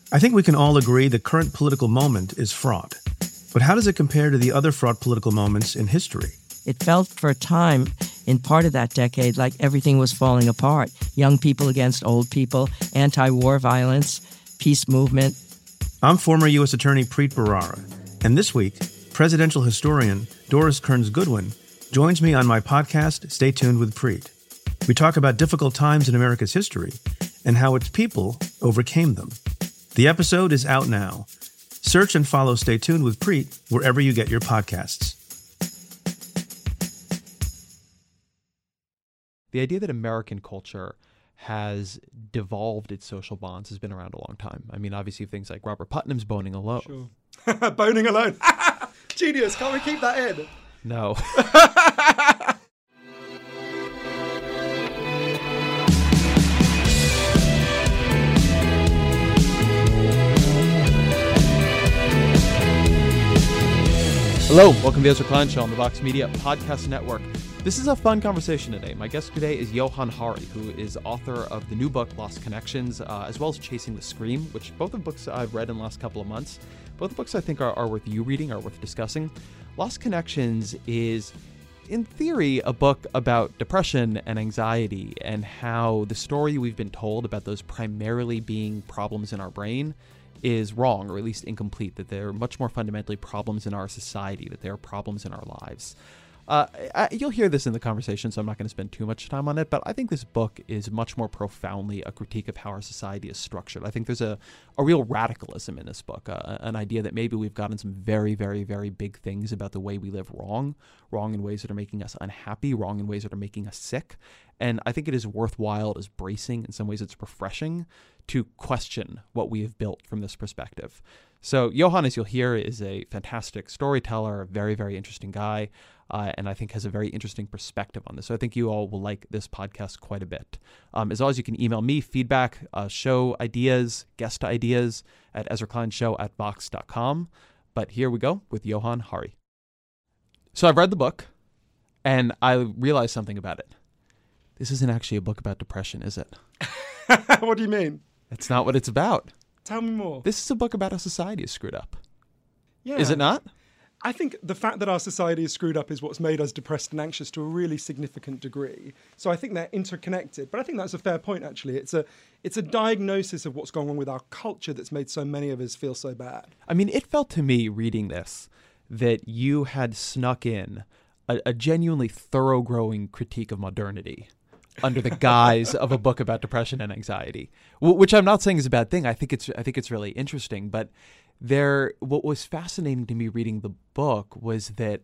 I think we can all agree the current political moment is fraught. But how does it compare to the other fraught political moments in history? It felt for a time, in part of that decade, like everything was falling apart. Young people against old people, anti-war violence, peace movement. I'm former U.S. Attorney Preet Bharara, and this week, presidential historian Doris Kearns Goodwin joins me on my podcast, Stay Tuned with Preet. We talk about difficult times in America's history and how its people overcame them. The episode is out now. Search and follow Stay Tuned with Preet wherever you get your podcasts. The idea that American culture has devolved its social bonds has been around a long time. I mean, obviously things like Robert Putnam's Boning Alone. Sure. Boning Alone. Genius. Can't we keep that in? No. Hello, welcome to the Ezra Klein Show on the Vox Media Podcast Network. This is a fun conversation today. My guest today is Johann Hari, who is author of the new book, Lost Connections, as well as Chasing the Scream, which both of the books I've read in the last couple of months. Both the books I think are worth you reading, are worth discussing. Lost Connections is, in theory, a book about depression and anxiety and how the story we've been told about those primarily being problems in our brain is wrong, or at least incomplete, that they're much more fundamentally problems in our society, that they are problems in our lives. You'll hear this in the conversation, so I'm not going to spend too much time on it, but I think this book is much more profoundly a critique of how our society is structured. I think there's a real radicalism in this book, an idea that maybe we've gotten some very, very, very big things about the way we live wrong in ways that are making us unhappy, wrong in ways that are making us sick. And I think it is worthwhile, it is bracing, in some ways it's refreshing to question what we have built from this perspective. So Johann, as you'll hear, is a fantastic storyteller, a very, very interesting guy, and I think has a very interesting perspective on this. So I think you all will like this podcast quite a bit. As always, you can email me feedback, show ideas, guest ideas at EzraKleinShow@Vox.com. But here we go with Johann Hari. So I've read the book, and I realized something about it. This isn't actually a book about depression, is it? What do you mean? That's not what it's about. Tell me more. This is a book about how society is screwed up. Yeah. Is it not? I think the fact that our society is screwed up is what's made us depressed and anxious to a really significant degree. So I think they're interconnected. But I think that's a fair point, actually. It's a diagnosis of what's going on with our culture that's made so many of us feel so bad. I mean, it felt to me, reading this, that you had snuck in a genuinely thorough-growing critique of modernity under the guise of a book about depression and anxiety, which I'm not saying is a bad thing. I think it's really interesting. But what was fascinating to me reading the book was that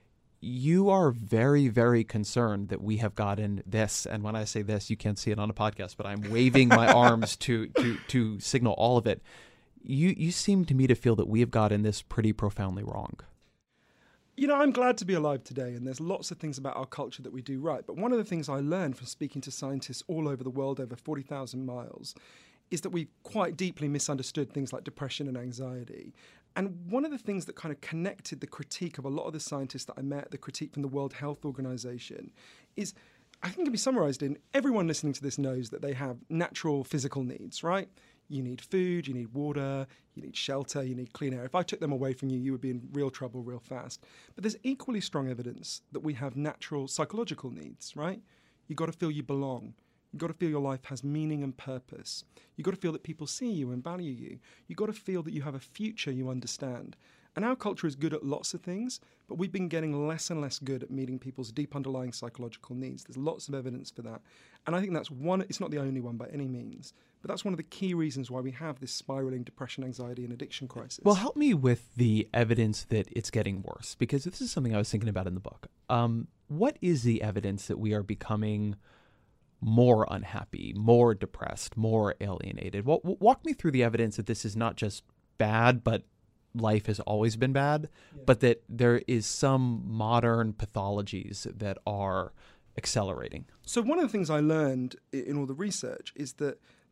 you are very, very concerned that we have gotten this. And when I say this, you can't see it on a podcast, but I'm waving my arms to signal all of it. You seem to me to feel that we have gotten this pretty profoundly wrong. You know, I'm glad to be alive today, and there's lots of things about our culture that we do right. But one of the things I learned from speaking to scientists all over the world, over 40,000 miles, is that we quite deeply misunderstood things like depression and anxiety. And one of the things that kind of connected the critique of a lot of the scientists that I met, the critique from the World Health Organization, is, I think it can be summarized in, everyone listening to this knows that they have natural physical needs, right? You need food, you need water, you need shelter, you need clean air. If I took them away from you, you would be in real trouble real fast. But there's equally strong evidence that we have natural psychological needs, right? You've got to feel you belong. You've got to feel your life has meaning and purpose. You've got to feel that people see you and value you. You've got to feel that you have a future you understand. And our culture is good at lots of things, but we've been getting less and less good at meeting people's deep underlying psychological needs. There's lots of evidence for that. And I think that's one, it's not the only one by any means, but that's one of the key reasons why we have this spiraling depression, anxiety, and addiction crisis. Well, help me with the evidence that it's getting worse, because this is something I was thinking about in the book. What is the evidence that we are becoming more unhappy, more depressed, more alienated? Walk me through the evidence that this is not just bad, but life has always been bad, but that there is some modern pathologies that are accelerating. So one of the things I learned in all the research is that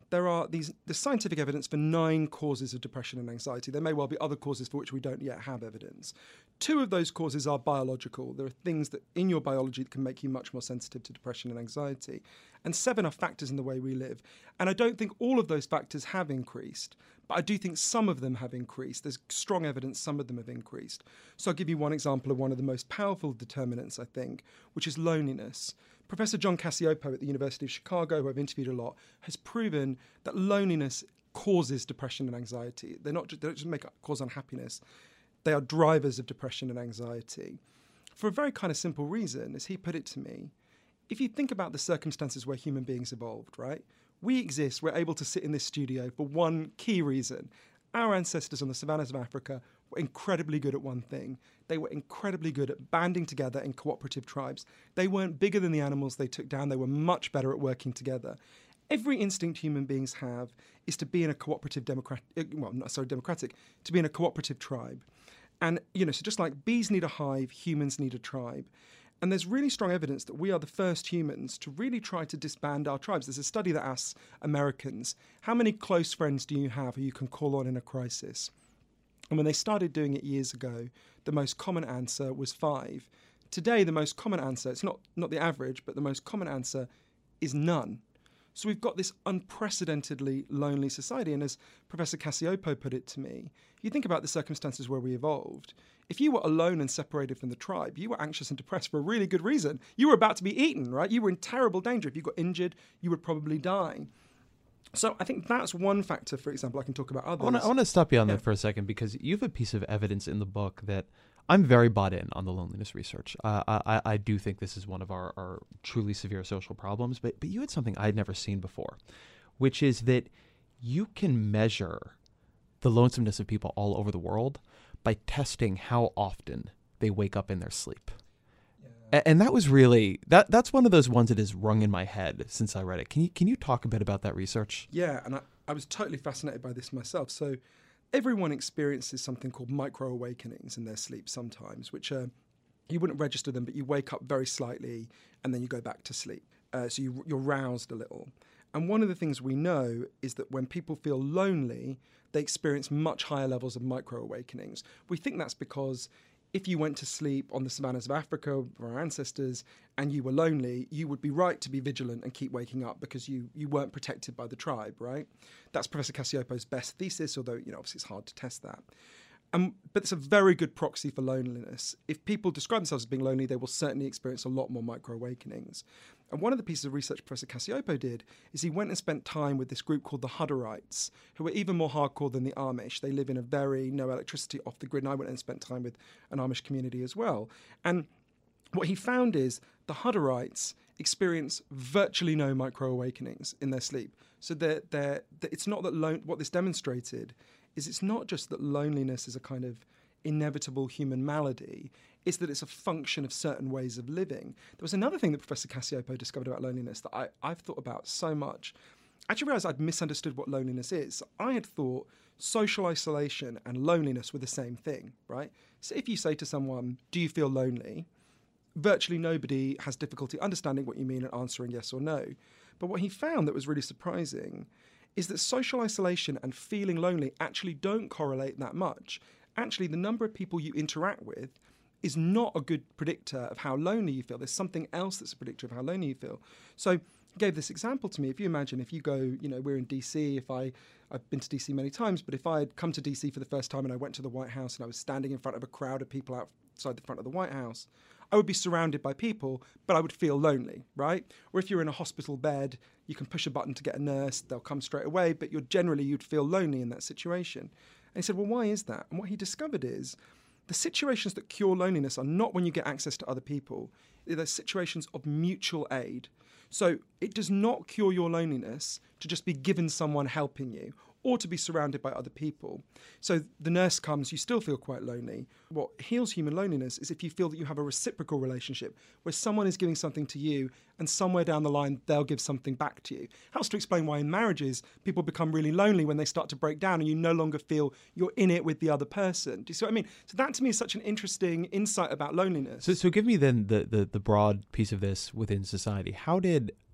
there's scientific evidence for 9 causes of depression and anxiety. There may well be other causes for which we don't yet have evidence. 2 of those causes are biological. There are things that in your biology that can make you much more sensitive to depression and anxiety. And 7 are factors in the way we live. And I don't think all of those factors have increased, but I do think some of them have increased. There's strong evidence some of them have increased. So I'll give you one example of one of the most powerful determinants, I think, which is loneliness. Professor John Cacioppo at the University of Chicago, who I've interviewed a lot, has proven that loneliness causes depression and anxiety. They don't just cause unhappiness. They are drivers of depression and anxiety. For a very kind of simple reason, as he put it to me, if you think about the circumstances where human beings evolved, right? We exist, we're able to sit in this studio for one key reason. Our ancestors on the savannas of Africa were incredibly good at one thing. They were incredibly good at banding together in cooperative tribes. They weren't bigger than the animals they took down. They were much better at working together. Every instinct human beings have is to be in a cooperative to be in a cooperative tribe. And, so just like bees need a hive, humans need a tribe. And there's really strong evidence that we are the first humans to really try to disband our tribes. There's a study that asks Americans, how many close friends do you have who you can call on in a crisis? And when they started doing it years ago, the most common answer was 5. Today, the most common answer, it's not the average, but the most common answer is none. So we've got this unprecedentedly lonely society. And as Professor Cacioppo put it to me, you think about the circumstances where we evolved. If you were alone and separated from the tribe, you were anxious and depressed for a really good reason. You were about to be eaten, right? You were in terrible danger. If you got injured, you would probably die. So I think that's one factor, for example. I can talk about others. I want to stop you on that for a second, because you have a piece of evidence in the book that I'm very bought in on the loneliness research. I do think this is one of our truly severe social problems, but you had something I'd never seen before, which is that you can measure the lonesomeness of people all over the world by testing how often they wake up in their sleep. And that was really, that's one of those ones that has rung in my head since I read it. Can you talk a bit about that research? Yeah, and I was totally fascinated by this myself. So everyone experiences something called micro-awakenings in their sleep sometimes, which are, you wouldn't register them, but you wake up very slightly and then you go back to sleep. So you're roused a little. And one of the things we know is that when people feel lonely, they experience much higher levels of micro-awakenings. We think that's because if you went to sleep on the savannas of Africa, or our ancestors, and you were lonely, you would be right to be vigilant and keep waking up because you weren't protected by the tribe, right? That's Professor Cacioppo's best thesis, although, obviously it's hard to test that. But it's a very good proxy for loneliness. If people describe themselves as being lonely, they will certainly experience a lot more micro-awakenings. And one of the pieces of research Professor Cacioppo did is he went and spent time with this group called the Hudderites, who are even more hardcore than the Amish. They live in a very no electricity, off the grid, and I went and spent time with an Amish community as well. And what he found is the Hudderites experience virtually no micro-awakenings in their sleep. So it's not that what this demonstrated is it's not just that loneliness is a kind of inevitable human malady, it's that it's a function of certain ways of living. There was another thing that Professor Cacioppo discovered about loneliness that I've thought about so much. I actually realised I'd misunderstood what loneliness is. I had thought social isolation and loneliness were the same thing, right? So if you say to someone, do you feel lonely? Virtually nobody has difficulty understanding what you mean and answering yes or no. But what he found that was really surprising is that social isolation and feeling lonely actually don't correlate that much. Actually, the number of people you interact with is not a good predictor of how lonely you feel. There's something else that's a predictor of how lonely you feel. So he gave this example to me. If you imagine, if you go, we're in DC, I've been to DC many times, but if I had come to DC for the first time and I went to the White House and I was standing in front of a crowd of people outside the front of the White House, I would be surrounded by people, but I would feel lonely, right? Or if you're in a hospital bed, you can push a button to get a nurse, they'll come straight away, but you'd feel lonely in that situation. And he said, well, why is that? And what he discovered is the situations that cure loneliness are not when you get access to other people. They're situations of mutual aid. So it does not cure your loneliness to just be given someone helping you or to be surrounded by other people. So the nurse comes, you still feel quite lonely. What heals human loneliness is if you feel that you have a reciprocal relationship where someone is giving something to you and somewhere down the line they'll give something back to you. Helps to explain why in marriages people become really lonely when they start to break down and you no longer feel you're in it with the other person. Do you see what I mean? So that to me is such an interesting insight about loneliness. So give me then the broad piece of this within society. How did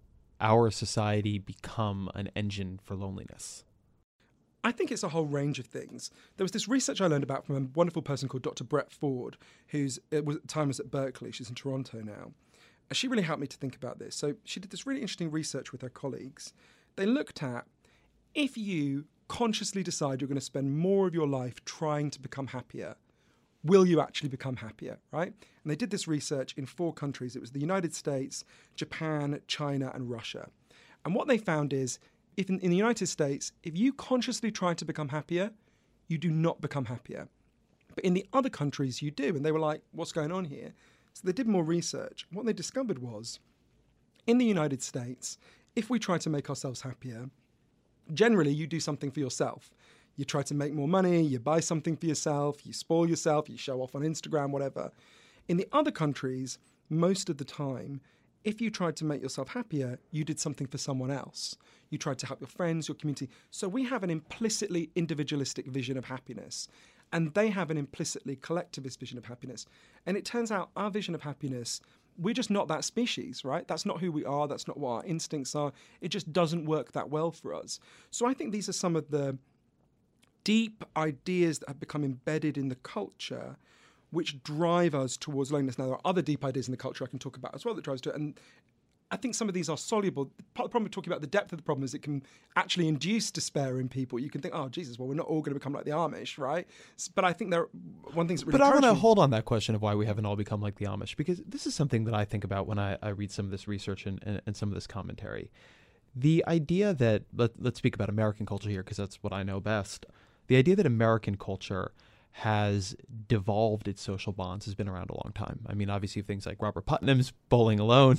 our society become an engine for loneliness? I think it's a whole range of things. There was this research I learned about from a wonderful person called Dr. Brett Ford, who's at the time was at Berkeley. She's in Toronto now. And she really helped me to think about this. So she did this really interesting research with her colleagues. They looked at, if you consciously decide you're going to spend more of your life trying to become happier, will you actually become happier, right? And they did this research in 4 countries. It was the United States, Japan, China, and Russia. And what they found is, if in the United States, if you consciously try to become happier, you do not become happier. But in the other countries, you do. And they were like, what's going on here? So they did more research. What they discovered was, in the United States, if we try to make ourselves happier, generally you do something for yourself. You try to make more money, you buy something for yourself, you spoil yourself, you show off on Instagram, whatever. In the other countries, most of the time, if you tried to make yourself happier, you did something for someone else. You tried to help your friends, your community. So we have an implicitly individualistic vision of happiness, and they have an implicitly collectivist vision of happiness. And it turns out our vision of happiness, we're just not that species, right? That's not who we are. That's not what our instincts are. It just doesn't work that well for us. So I think these are some of the deep ideas that have become embedded in the culture which drive us towards loneliness. Now, there are other deep ideas in the culture I can talk about as well that drives to it. And I think some of these are soluble. Part of the problem with talking about the depth of the problem is it can actually induce despair in people. You can think, oh, Jesus, well, we're not all going to become like the Amish, right? But I think there are one thing that really But I want to hold on that question of why we haven't all become like the Amish, because this is something that I think about when I read some of this research and some of this commentary. The idea that, let's speak about American culture here, because that's what I know best. The idea that American culture has devolved its social bonds has been around a long time. I mean, obviously things like Robert Putnam's Bowling Alone.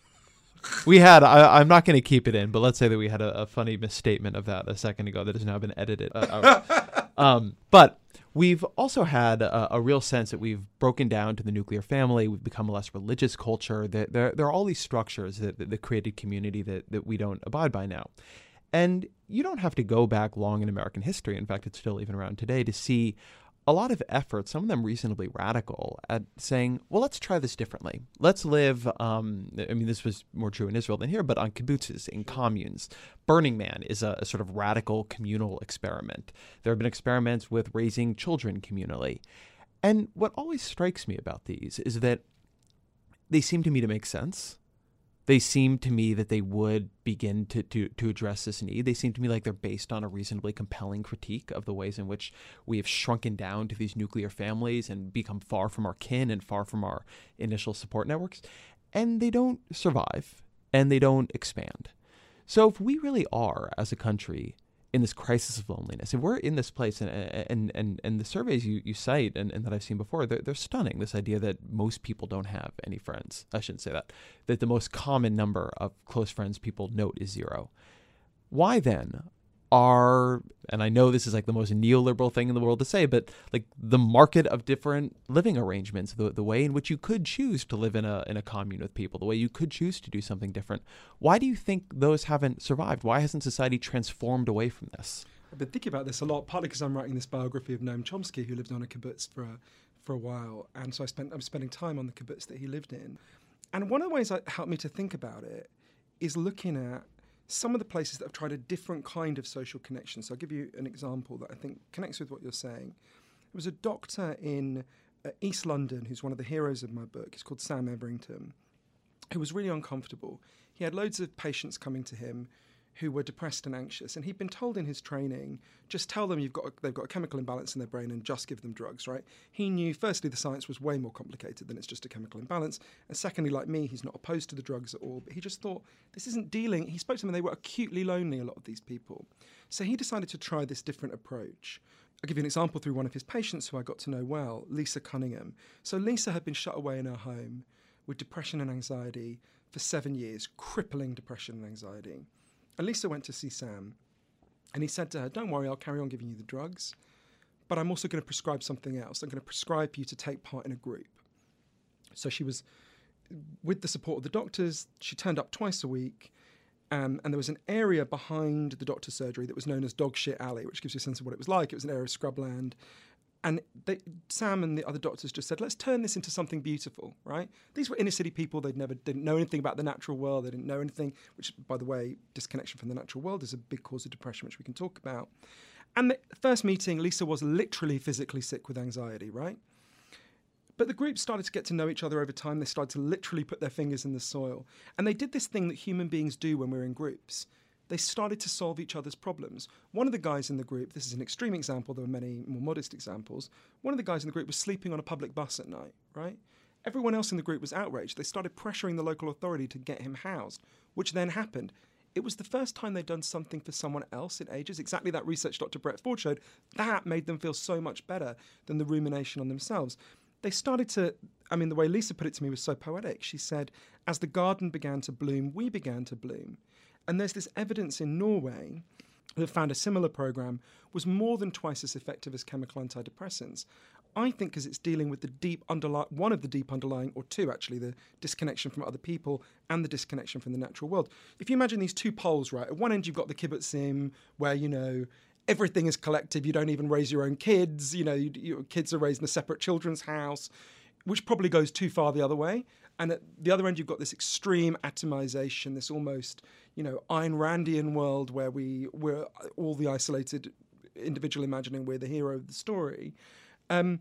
We had, I'm not going to keep it in, but let's say that we had a funny misstatement of that a second ago that has now been edited. But we've also had a real sense that we've broken down to the nuclear family. We've become a less religious culture. There are all these structures that created community that we don't abide by now. And you don't have to go back long in American history. In fact, it's still even around today to see a lot of effort, some of them reasonably radical, at saying, well, let's try this differently. Let's live, I mean, this was more true in Israel than here, but on kibbutzes, in communes. Burning Man is a sort of radical communal experiment. There have been experiments with raising children communally. And what always strikes me about these is that they seem to me to make sense. They seem to me that they would begin to address this need. They seem to me like they're based on a reasonably compelling critique of the ways in which we have shrunken down to these nuclear families and become far from our kin and far from our initial support networks. And they don't survive, and they don't expand. So if we really are, as a country, in this crisis of loneliness, if we're in this place, and the surveys you cite and that I've seen before, they're stunning. This idea that most people don't have any friends. I shouldn't say that. That the most common number of close friends people note is 0. Why then are, and I know this is like the most neoliberal thing in the world to say, but like the market of different living arrangements, the way in which you could choose to live in a commune with people, the way you could choose to do something different. Why do you think those haven't survived? Why hasn't society transformed away from this? I've been thinking about this a lot, partly because I'm writing this biography of Noam Chomsky, who lived on a kibbutz for a while, and so I'm spending time on the kibbutz that he lived in. And one of the ways that helped me to think about it is looking at some of the places that have tried a different kind of social connection. So I'll give you an example that I think connects with what you're saying. There was a doctor in East London who's one of the heroes of my book. He's called Sam Everington, who was really uncomfortable. He had loads of patients coming to him who were depressed and anxious, and he'd been told in his training, just tell them they've got a chemical imbalance in their brain and just give them drugs, right? He knew, firstly, the science was way more complicated than it's just a chemical imbalance, and secondly, like me, he's not opposed to the drugs at all, but he just thought, this isn't dealing. He spoke to them and they were acutely lonely, a lot of these people. So he decided to try this different approach. I'll give you an example through one of his patients who I got to know well, Lisa Cunningham. So Lisa had been shut away in her home with depression and anxiety for 7 years, crippling depression and anxiety. And Lisa went to see Sam, and he said to her, don't worry, I'll carry on giving you the drugs, but I'm also going to prescribe something else. I'm going to prescribe you to take part in a group. So she was, with the support of the doctors, she turned up twice a week, and there was an area behind the doctor's surgery that was known as Dog Shit Alley, which gives you a sense of what it was like. It was an area of scrubland. Sam and the other doctors just said, let's turn this into something beautiful, right? These were inner city people. Didn't know anything about the natural world. They didn't know anything, which, by the way, disconnection from the natural world is a big cause of depression, which we can talk about. And the first meeting, Lisa was literally physically sick with anxiety, right? But the group started to get to know each other over time. They started to literally put their fingers in the soil. And they did this thing that human beings do when we're in groups. They started to solve each other's problems. One of the guys in the group, this is an extreme example, there were many more modest examples, one of the guys in the group was sleeping on a public bus at night, right? Everyone else in the group was outraged. They started pressuring the local authority to get him housed, which then happened. It was the first time they'd done something for someone else in ages. Exactly that research Dr. Brett Ford showed. That made them feel so much better than the rumination on themselves. They started to, the way Lisa put it to me was so poetic. She said, as the garden began to bloom, we began to bloom. And there's this evidence in Norway that found a similar program was more than twice as effective as chemical antidepressants. I think because it's dealing with one of the deep underlying, or two actually, the disconnection from other people and the disconnection from the natural world. If you imagine these two poles, right, at one end you've got the kibbutzim, where, everything is collective, you don't even raise your own kids, your kids are raised in a separate children's house, which probably goes too far the other way. And at the other end, you've got this extreme atomization, this almost, Ayn Randian world where we're all the isolated individual imagining we're the hero of the story. From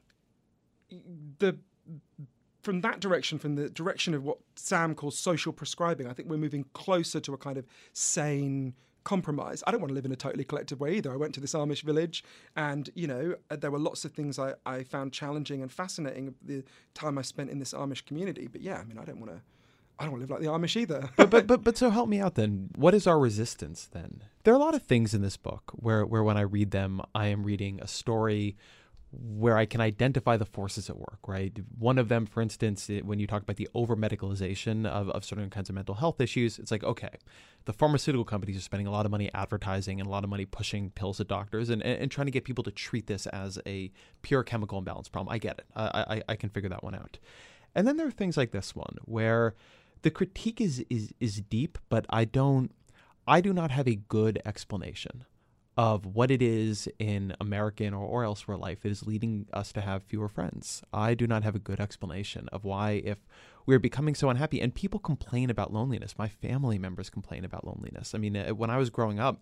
that direction, from the direction of what Sam calls social prescribing, I think we're moving closer to a kind of sane compromise. I don't want to live in a totally collective way either. I went to this Amish village and, there were lots of things I found challenging and fascinating the time I spent in this Amish community. But yeah, I don't want to live like the Amish either. but so help me out then. What is our resistance then? There are a lot of things in this book where when I read them, I am reading a story where I can identify the forces at work, right? One of them, for instance, when you talk about the over-medicalization of certain kinds of mental health issues, it's like, okay, the pharmaceutical companies are spending a lot of money advertising and a lot of money pushing pills at doctors and trying to get people to treat this as a pure chemical imbalance problem. I get it. I can figure that one out. And then there are things like this one where the critique is deep, but I do not have a good explanation of what it is in American or elsewhere life that is leading us to have fewer friends. I do not have a good explanation of why, if we're becoming so unhappy, and people complain about loneliness. My family members complain about loneliness. When I was growing up,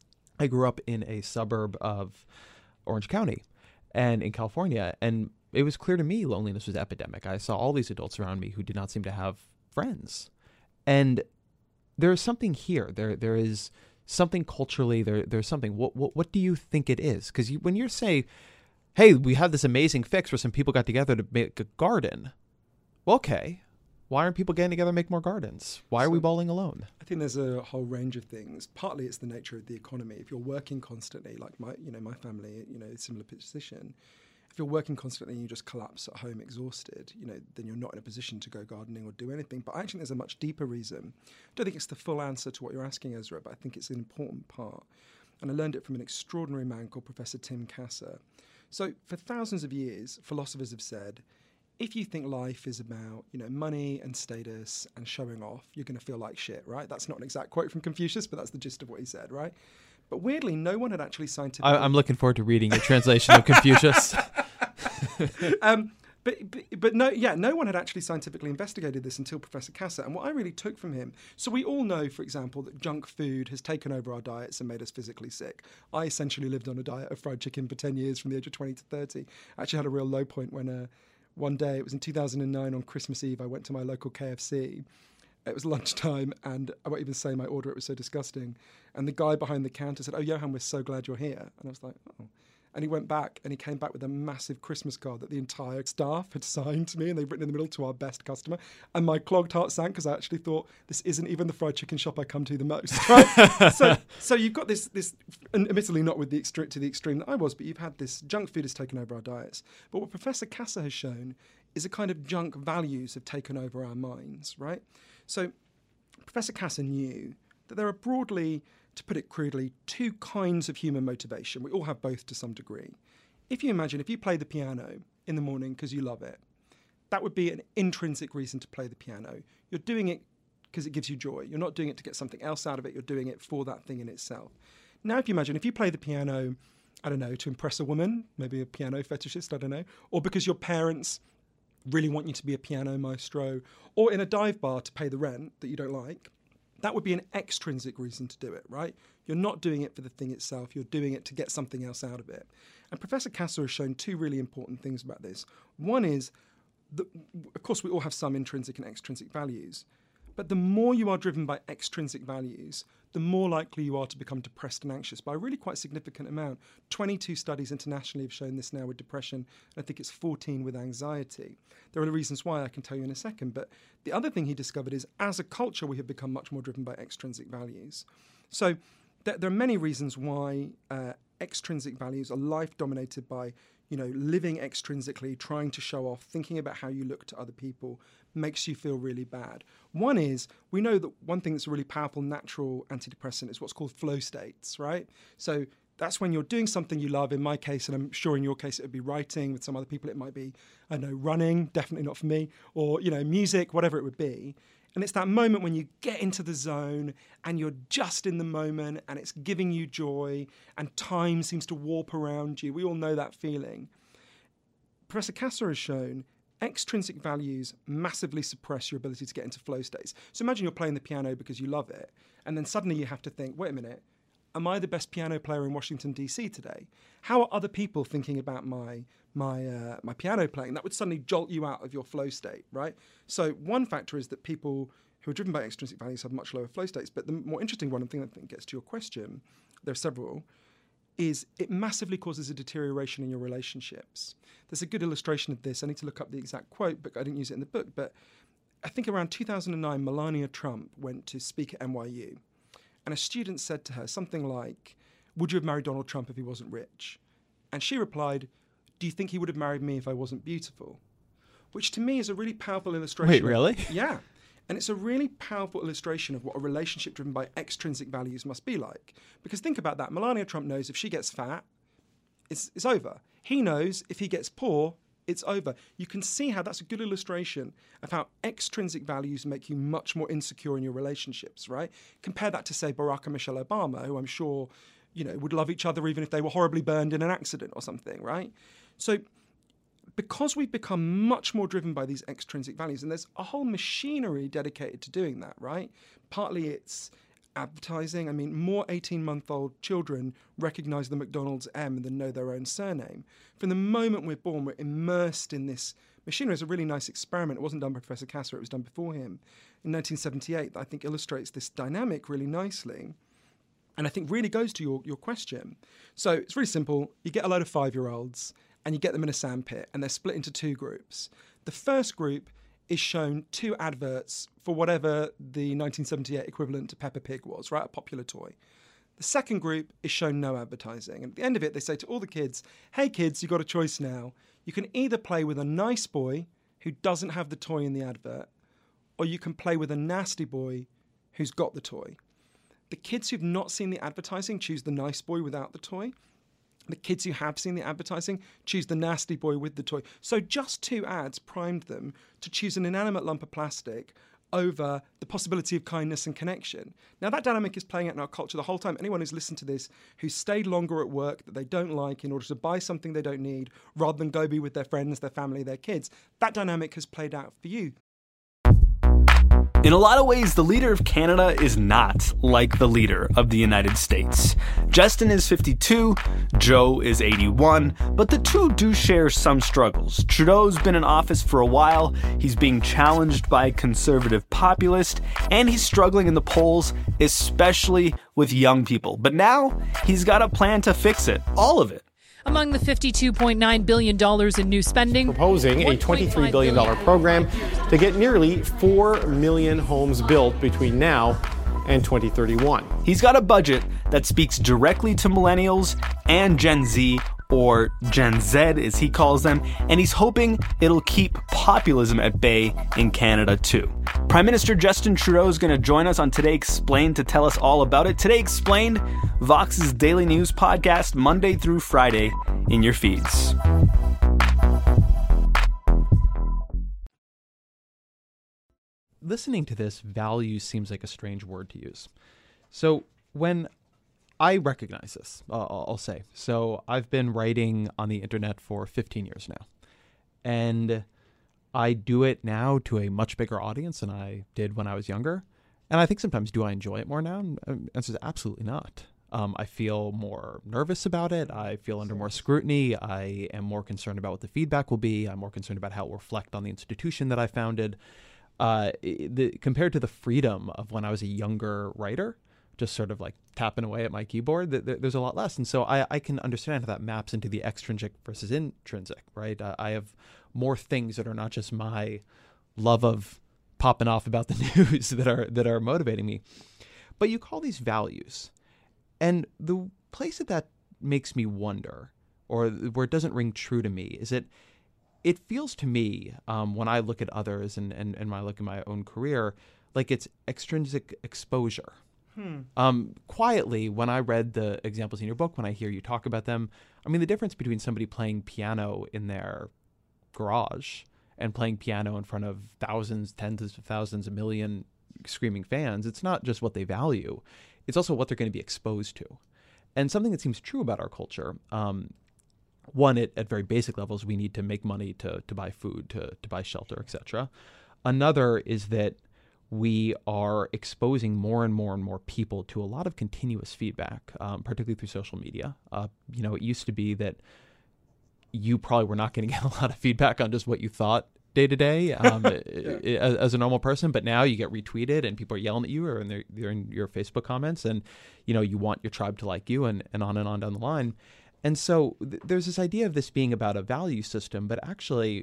I grew up in a suburb of Orange County and in California, and it was clear to me loneliness was epidemic. I saw all these adults around me who did not seem to have friends. And there is something here. There is something culturally, there's something. What do you think it is? Because when you say, hey, we have this amazing fix where some people got together to make a garden. Well, okay. Why aren't people getting together to make more gardens? Why are we bowling alone? I think there's a whole range of things. Partly it's the nature of the economy. If you're working constantly, like my family, similar position, if you're working constantly and you just collapse at home exhausted, then you're not in a position to go gardening or do anything. But I actually think there's a much deeper reason. I don't think it's the full answer to what you're asking, Ezra, but I think it's an important part. And I learned it from an extraordinary man called Professor Tim Kasser. So for thousands of years, philosophers have said, if you think life is about, money and status and showing off, you're going to feel like shit, right? That's not an exact quote from Confucius, but that's the gist of what he said, right? But weirdly, no one had actually scientifically... I'm looking forward to reading your translation of Confucius. But no one had actually scientifically investigated this until Professor Kasser. And what I really took from him, so we all know, for example, that junk food has taken over our diets and made us physically sick. I essentially lived on a diet of fried chicken for 10 years from the age of 20 to 30. I actually had a real low point when one day, it was in 2009 on Christmas Eve, I went to my local KFC. It was lunchtime, and I won't even say my order, it was so disgusting. And the guy behind the counter said, "Oh, Johan, we're so glad you're here." And I was like, oh. And he went back, and he came back with a massive Christmas card that the entire staff had signed to me, and they've written in the middle, "To our best customer." And my clogged heart sank, because I actually thought, this isn't even the fried chicken shop I come to the most. Right? so you've got this, and admittedly not with to the extreme that I was, but you've had this junk food has taken over our diets. But what Professor Kasser has shown is a kind of junk values have taken over our minds, right? So Professor Kasser knew that there are broadly, to put it crudely, two kinds of human motivation. We all have both to some degree. If you play the piano in the morning because you love it, that would be an intrinsic reason to play the piano. You're doing it because it gives you joy. You're not doing it to get something else out of it. You're doing it for that thing in itself. Now, if you play the piano I don't know, to impress a woman, maybe a piano fetishist, I don't know, or because your parents really want you to be a piano maestro, or in a dive bar to pay the rent that you don't like, that would be an extrinsic reason to do it, right? You're not doing it for the thing itself, you're doing it to get something else out of it. And Professor Kasser has shown two really important things about this. One is that, of course, we all have some intrinsic and extrinsic values, but the more you are driven by extrinsic values, the more likely you are to become depressed and anxious by a really quite significant amount. 22 studies internationally have shown this now with depression, and I think it's 14 with anxiety. There are reasons why I can tell you in a second, but the other thing he discovered is, as a culture, we have become much more driven by extrinsic values. So there are many reasons why extrinsic values, a life dominated by, living extrinsically, trying to show off, thinking about how you look to other people, makes you feel really bad. One is, we know that one thing that's a really powerful natural antidepressant is what's called flow states, right? So that's when you're doing something you love. In my case, and I'm sure in your case it would be writing. With some other people it might be, I don't know, running, definitely not for me, or, music, whatever it would be. And it's that moment when you get into the zone and you're just in the moment and it's giving you joy and time seems to warp around you. We all know that feeling. Professor Kasser has shown extrinsic values massively suppress your ability to get into flow states. So imagine you're playing the piano because you love it, and then suddenly you have to think, wait a minute, am I the best piano player in Washington, D.C. today? How are other people thinking about my piano playing? That would suddenly jolt you out of your flow state, right? So one factor is that people who are driven by extrinsic values have much lower flow states. But the more interesting one, and thing that I think gets to your question, there are several, is it massively causes a deterioration in your relationships. There's a good illustration of this. I need to look up the exact quote, but I didn't use it in the book. But I think around 2009, Melania Trump went to speak at NYU. And a student said to her something like, would you have married Donald Trump if he wasn't rich? And she replied, do you think he would have married me if I wasn't beautiful? Which to me is a really powerful illustration. Wait, really? Yeah. And it's a really powerful illustration of what a relationship driven by extrinsic values must be like. Because think about that. Melania Trump knows if she gets fat, it's over. He knows if he gets poor, it's over. You can see how that's a good illustration of how extrinsic values make you much more insecure in your relationships, right? Compare that to, say, Barack and Michelle Obama, who I'm sure, would love each other even if they were horribly burned in an accident or something, right? So because we've become much more driven by these extrinsic values, and there's a whole machinery dedicated to doing that, right? Partly it's advertising. I mean, more 18-month-old children recognize the McDonald's M than know their own surname. From the moment we're born, we're immersed in this machinery. It's a really nice experiment. It wasn't done by Professor Kasser, it was done before him in 1978, that I think illustrates this dynamic really nicely. And I think really goes to your question. So it's really simple. You get a load of 5-year-olds and you get them in a sandpit, and they're split into two groups. The first group is shown 2 adverts for whatever the 1978 equivalent to Peppa Pig was, right? A popular toy. The second group is shown no advertising. And at the end of it, they say to all the kids, hey kids, you've got a choice now. You can either play with a nice boy who doesn't have the toy in the advert, or you can play with a nasty boy who's got the toy. The kids who've not seen the advertising choose the nice boy without the toy. The kids who have seen the advertising choose the nasty boy with the toy. So just 2 ads primed them to choose an inanimate lump of plastic over the possibility of kindness and connection. Now, that dynamic is playing out in our culture the whole time. Anyone who's listened to this, who's stayed longer at work that they don't like in order to buy something they don't need, rather than go be with their friends, their family, their kids, that dynamic has played out for you. In a lot of ways, the leader of Canada is not like the leader of the United States. Justin is 52, Joe is 81, but the two do share some struggles. Trudeau's been in office for a while, he's being challenged by a conservative populist, and he's struggling in the polls, especially with young people. But now, he's got a plan to fix it, all of it. Among the $52.9 billion in new spending, proposing a $23 billion program to get nearly 4 million homes built between now and 2031. He's got a budget that speaks directly to millennials and Gen Z, or Gen Z as he calls them, and he's hoping it'll keep populism at bay in Canada too. Prime Minister Justin Trudeau is going to join us on Today Explained to tell us all about it. Today Explained, Vox's daily news podcast, Monday through Friday in your feeds. Listening to this, value seems like a strange word to use. So when I recognize this, I'll say. So I've been writing on the internet for 15 years now. And I do it now to a much bigger audience than I did when I was younger. And I think sometimes, do I enjoy it more now? The answer is absolutely not. I feel more nervous about it. I feel under more scrutiny. I am more concerned about what the feedback will be. I'm more concerned about how it will reflect on the institution that I founded. Compared to the freedom of when I was a younger writer, just sort of like tapping away at my keyboard, there's a lot less. And so I can understand how that maps into the extrinsic versus intrinsic, right? I have more things that are not just my love of popping off about the news that are motivating me. But you call these values. And the place that makes me wonder, or where it doesn't ring true to me, is that it feels to me, when I look at others and when I look at my own career, like it's extrinsic exposure. Quietly, when I read the examples in your book, when I hear you talk about them, I mean, the difference between somebody playing piano in their garage and playing piano in front of thousands, tens of thousands, a million screaming fans, it's not just what they value. It's also what they're going to be exposed to. And something that seems true about our culture, one, at very basic levels, we need to make money to buy food, to buy shelter, etc. Another is that we are exposing more and more and more people to a lot of continuous feedback, particularly through social media. It used to be that you probably were not going to get a lot of feedback on just what you thought day to day as a normal person, but now you get retweeted and people are yelling at you, or they're in your Facebook comments, and you want your tribe to like you, and on down the line. And so there's this idea of this being about a value system, but actually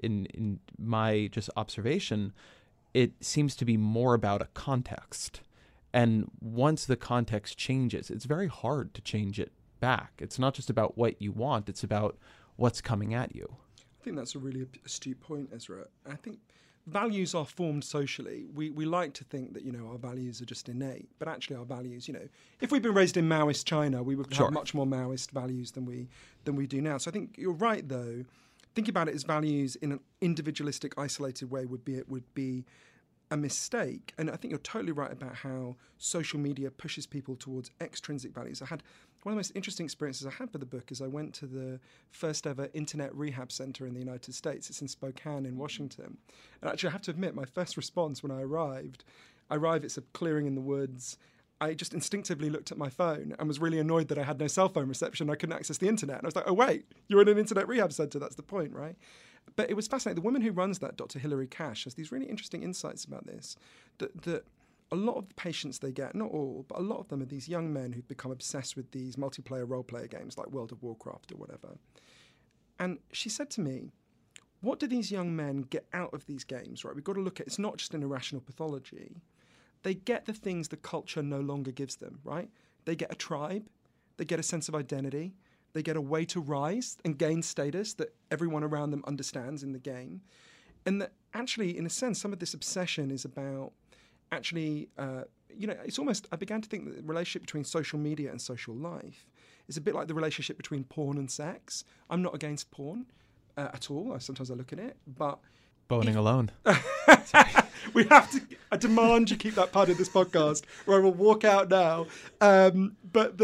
in my just observation, it seems to be more about a context. And once the context changes, it's very hard to change it back. It's not just about what you want, it's about what's coming at you. I think that's a really astute point, Ezra. I think values are formed socially. We like to think that, our values are just innate, but actually our values, if we'd been raised in Maoist China, we would have much more Maoist values than we do now. So I think you're right, though. Thinking about it as values in an individualistic, isolated way would be a mistake. And I think you're totally right about how social media pushes people towards extrinsic values. I had one of the most interesting experiences I had for the book is I went to the first ever internet rehab center in the United States. It's in Spokane in Washington. And actually, I have to admit, my first response when I arrived, it's a clearing in the woods. I just instinctively looked at my phone and was really annoyed that I had no cell phone reception. I couldn't access the internet. And I was like, oh, wait, you're in an internet rehab center. That's the point, right? But it was fascinating. The woman who runs that, Dr. Hilary Cash, has these really interesting insights about this, that a lot of the patients they get, not all, but a lot of them are these young men who've become obsessed with these multiplayer role-player games like World of Warcraft or whatever. And she said to me, what do these young men get out of these games, right? We've got to look at, it's not just an irrational pathology. They get the things the culture no longer gives them, right? They get a tribe, they get a sense of identity, they get a way to rise and gain status that everyone around them understands in the game. And that actually, in a sense, some of this obsession is about actually, it's almost, I began to think that the relationship between social media and social life is a bit like the relationship between porn and sex. I'm not against porn at all. Sometimes I look at it, but... Boning alone. We have to, I demand you keep that part of this podcast, or I will walk out now. But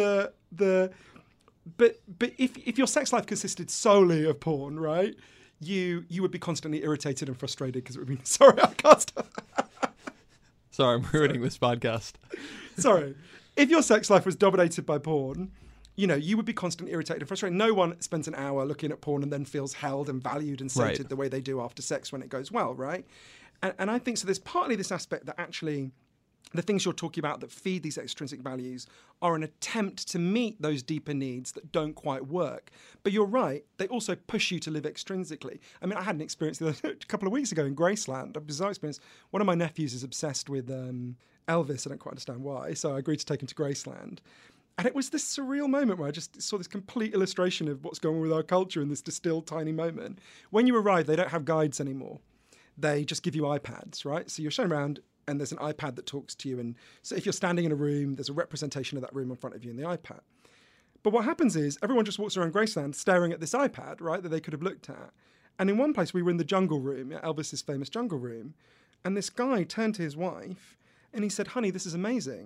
if your sex life consisted solely of porn, right, you would be constantly irritated and frustrated because it would be, sorry, I can't stop. Sorry, I'm ruining this podcast. Sorry. If your sex life was dominated by porn, you would be constantly irritated and frustrated. No one spends an hour looking at porn and then feels held and valued and sated the way they do after sex when it goes well, right? And I think so there's partly this aspect that actually the things you're talking about that feed these extrinsic values are an attempt to meet those deeper needs that don't quite work. But you're right, they also push you to live extrinsically. I mean, I had an experience a couple of weeks ago in Graceland, a bizarre experience. One of my nephews is obsessed with Elvis. I don't quite understand why, so I agreed to take him to Graceland. And it was this surreal moment where I just saw this complete illustration of what's going on with our culture in this distilled tiny moment. When you arrive, they don't have guides anymore. They just give you iPads, right? So you're shown around and there's an iPad that talks to you. And so if you're standing in a room, there's a representation of that room in front of you in the iPad. But what happens is everyone just walks around Graceland staring at this iPad, right, that they could have looked at. And in one place, we were in the jungle room, Elvis's famous jungle room. And this guy turned to his wife and he said, honey, this is amazing.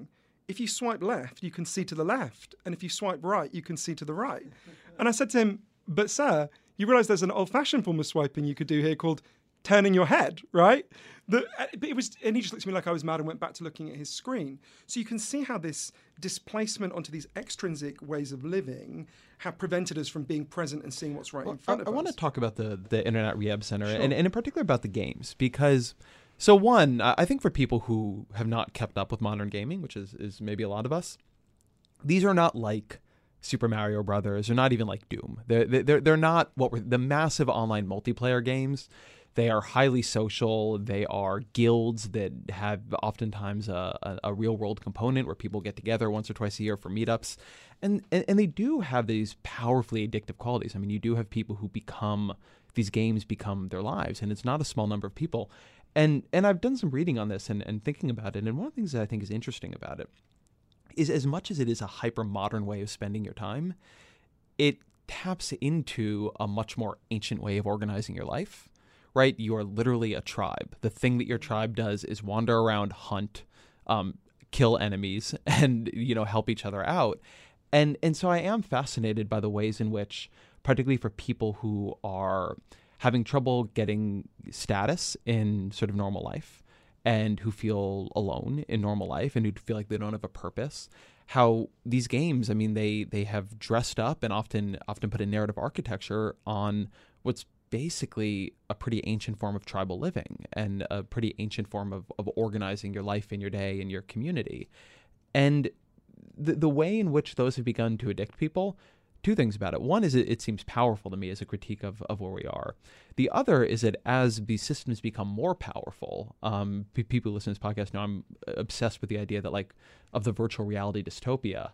if you swipe left, you can see to the left. And if you swipe right, you can see to the right. And I said to him, but sir, you realise there's an old-fashioned form of swiping you could do here called turning your head, right? But it was, and he just looked at me like I was mad and went back to looking at his screen. So you can see how this displacement onto these extrinsic ways of living have prevented us from being present and seeing what's right in front of us. I want to talk about the Internet Rehab Center, Sure. and in particular about the games, because, so one, I think for people who have not kept up with modern gaming, which is maybe a lot of us, these are not like Super Mario Brothers, or not even like Doom. They're not the massive online multiplayer games. They are highly social. They are guilds that have oftentimes a real world component where people get together once or twice a year for meetups. And they do have these powerfully addictive qualities. I mean, you do have people who these games become their lives, and it's not a small number of people. And I've done some reading on this and thinking about it. And one of the things that I think is interesting about it is, as much as it is a hyper modern way of spending your time, it taps into a much more ancient way of organizing your life. Right? You are literally a tribe. The thing that your tribe does is wander around, hunt, kill enemies, and, help each other out. And so I am fascinated by the ways in which, particularly for people who are having trouble getting status in sort of normal life, and who feel alone in normal life, and who feel like they don't have a purpose, how these games, I mean, they have dressed up and often put a narrative architecture on what's basically a pretty ancient form of tribal living and a pretty ancient form of organizing your life and your day and your community. And the way in which those have begun to addict people, two things about it. One is it seems powerful to me as a critique of where we are. The other is that as these systems become more powerful, people who listen to this podcast know I'm obsessed with the idea that, like, of the virtual reality dystopia.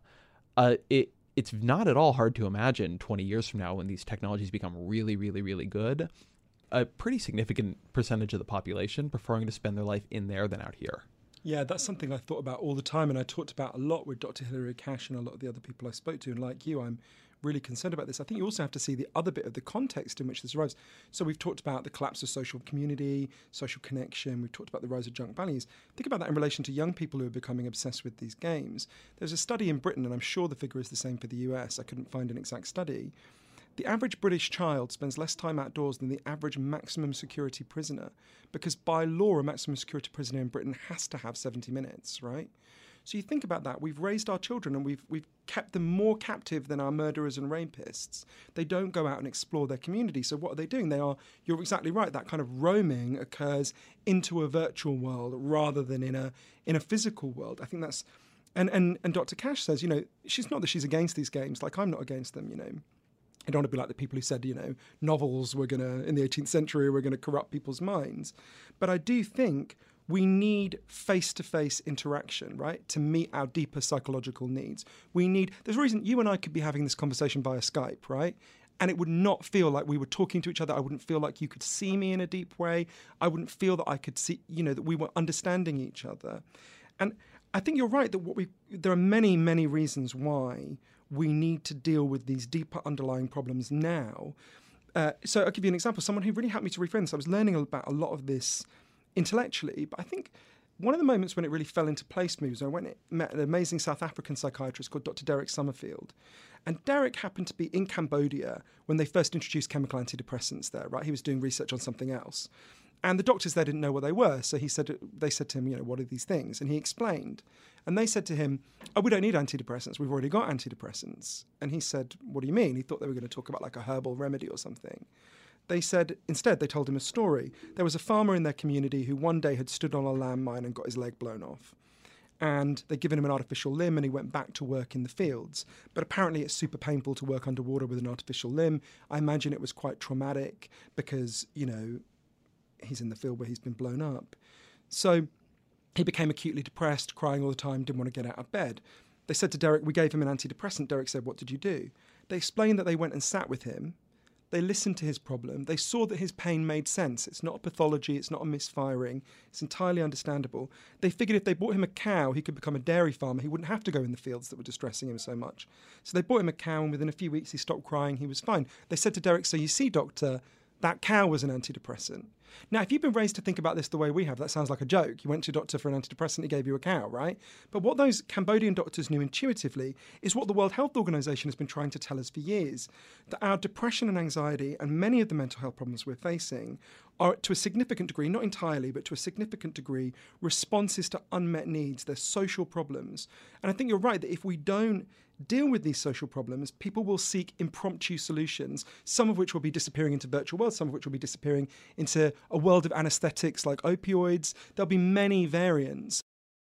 It's not at all hard to imagine 20 years from now, when these technologies become really, really, really good, a pretty significant percentage of the population preferring to spend their life in there than out here. Yeah, that's something I thought about all the time, and I talked about a lot with Dr. Hilary Cash and a lot of the other people I spoke to. And like you, I'm really concerned about this. I think you also have to see the other bit of the context in which this arrives. So we've talked about the collapse of social community, social connection. We've talked about the rise of junk values. Think about that in relation to young people who are becoming obsessed with these games. There's a study in Britain, and I'm sure the figure is the same for the US. I couldn't find an exact study. The average British child spends less time outdoors than the average maximum security prisoner, because by law, a maximum security prisoner in Britain has to have 70 minutes, right? So you think about that. We've raised our children and we've kept them more captive than our murderers and rapists. They don't go out and explore their community. So what are they doing? You're exactly right, that kind of roaming occurs into a virtual world rather than in a physical world. I think that's, and Dr. Cash says, she's not that she's against these games, like I'm not against them, I don't want to be like the people who said, novels were going to, in the 18th century, were going to corrupt people's minds. But I do think we need face-to-face interaction, right, to meet our deeper psychological needs. There's a reason you and I could be having this conversation via Skype, right? And it would not feel like we were talking to each other. I wouldn't feel like you could see me in a deep way. I wouldn't feel that I could see, that we were understanding each other. And I think you're right that there are many, many reasons why we need to deal with these deeper underlying problems now. So I'll give you an example. Someone who really helped me to reframe this. I was learning about a lot of this intellectually, but I think one of the moments when it really fell into place for me was when I met an amazing South African psychiatrist called Dr. Derek Summerfield. And Derek happened to be in Cambodia when they first introduced chemical antidepressants there, right? He was doing research on something else. And the doctors there didn't know what they were. So they said to him, what are these things? And he explained. And they said to him, we don't need antidepressants. We've already got antidepressants. And he said, what do you mean? He thought they were going to talk about like a herbal remedy or something. They said, instead, they told him a story. There was a farmer in their community who one day had stood on a landmine and got his leg blown off. And they'd given him an artificial limb and he went back to work in the fields. But apparently it's super painful to work underwater with an artificial limb. I imagine it was quite traumatic because, he's in the field where he's been blown up. So he became acutely depressed, crying all the time, didn't want to get out of bed. They said to Derek, we gave him an antidepressant. Derek said, what did you do? They explained that they went and sat with him. They listened to his problem. They saw that his pain made sense. It's not a pathology. It's not a misfiring. It's entirely understandable. They figured if they bought him a cow, he could become a dairy farmer. He wouldn't have to go in the fields that were distressing him so much. So they bought him a cow, and within a few weeks, he stopped crying. He was fine. They said to Derek, so you see, doctor, that cow was an antidepressant. Now, if you've been raised to think about this the way we have, that sounds like a joke. You went to a doctor for an antidepressant, he gave you a cow, right? But what those Cambodian doctors knew intuitively is what the World Health Organization has been trying to tell us for years, that our depression and anxiety and many of the mental health problems we're facing are, to a significant degree, not entirely, but to a significant degree, responses to unmet needs. They're social problems. And I think you're right that if we don't deal with these social problems, people will seek impromptu solutions, some of which will be disappearing into virtual worlds, some of which will be disappearing into a world of anesthetics like opioids. There'll be many variants.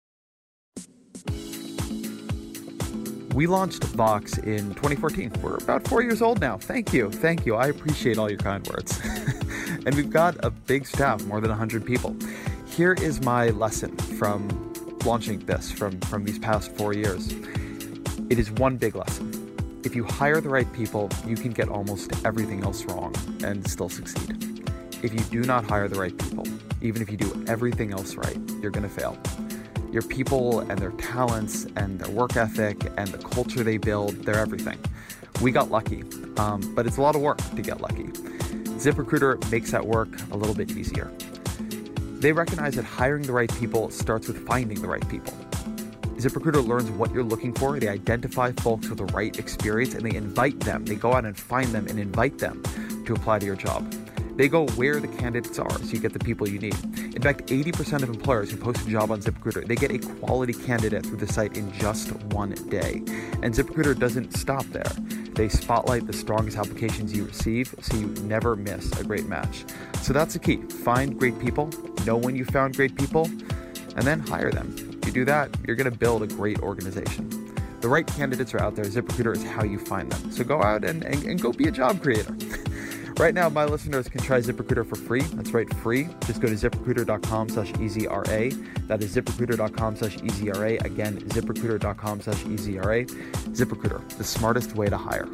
We launched Vox in 2014. We're about 4 years old now. Thank you. I appreciate all your kind words. And we've got a big staff, more than 100 people. Here is my lesson from launching this, from these past 4 years. It is one big lesson. If you hire the right people, you can get almost everything else wrong and still succeed. If you do not hire the right people, even if you do everything else right, you're going to fail. Your people and their talents and their work ethic and the culture they build, they're everything. We got lucky, but it's a lot of work to get lucky. ZipRecruiter makes that work a little bit easier. They recognize that hiring the right people starts with finding the right people. ZipRecruiter learns what you're looking for. They identify folks with the right experience and they invite them. They go out and find them and invite them to apply to your job. They go where the candidates are so you get the people you need. In fact, 80% of employers who post a job on ZipRecruiter, they get a quality candidate through the site in just 1 day. And ZipRecruiter doesn't stop there. They spotlight the strongest applications you receive so you never miss a great match. So that's the key. Find great people, know when you found great people, and then hire them. If you do that, you're going to build a great organization. The right candidates are out there. ZipRecruiter is how you find them. So go out and go be a job creator. Right now, my listeners can try ZipRecruiter for free. That's right, free. Just go to ZipRecruiter.com/EasyRA. That is ZipRecruiter.com/EasyRA. Again, ZipRecruiter.com/EasyRA. ZipRecruiter, the smartest way to hire.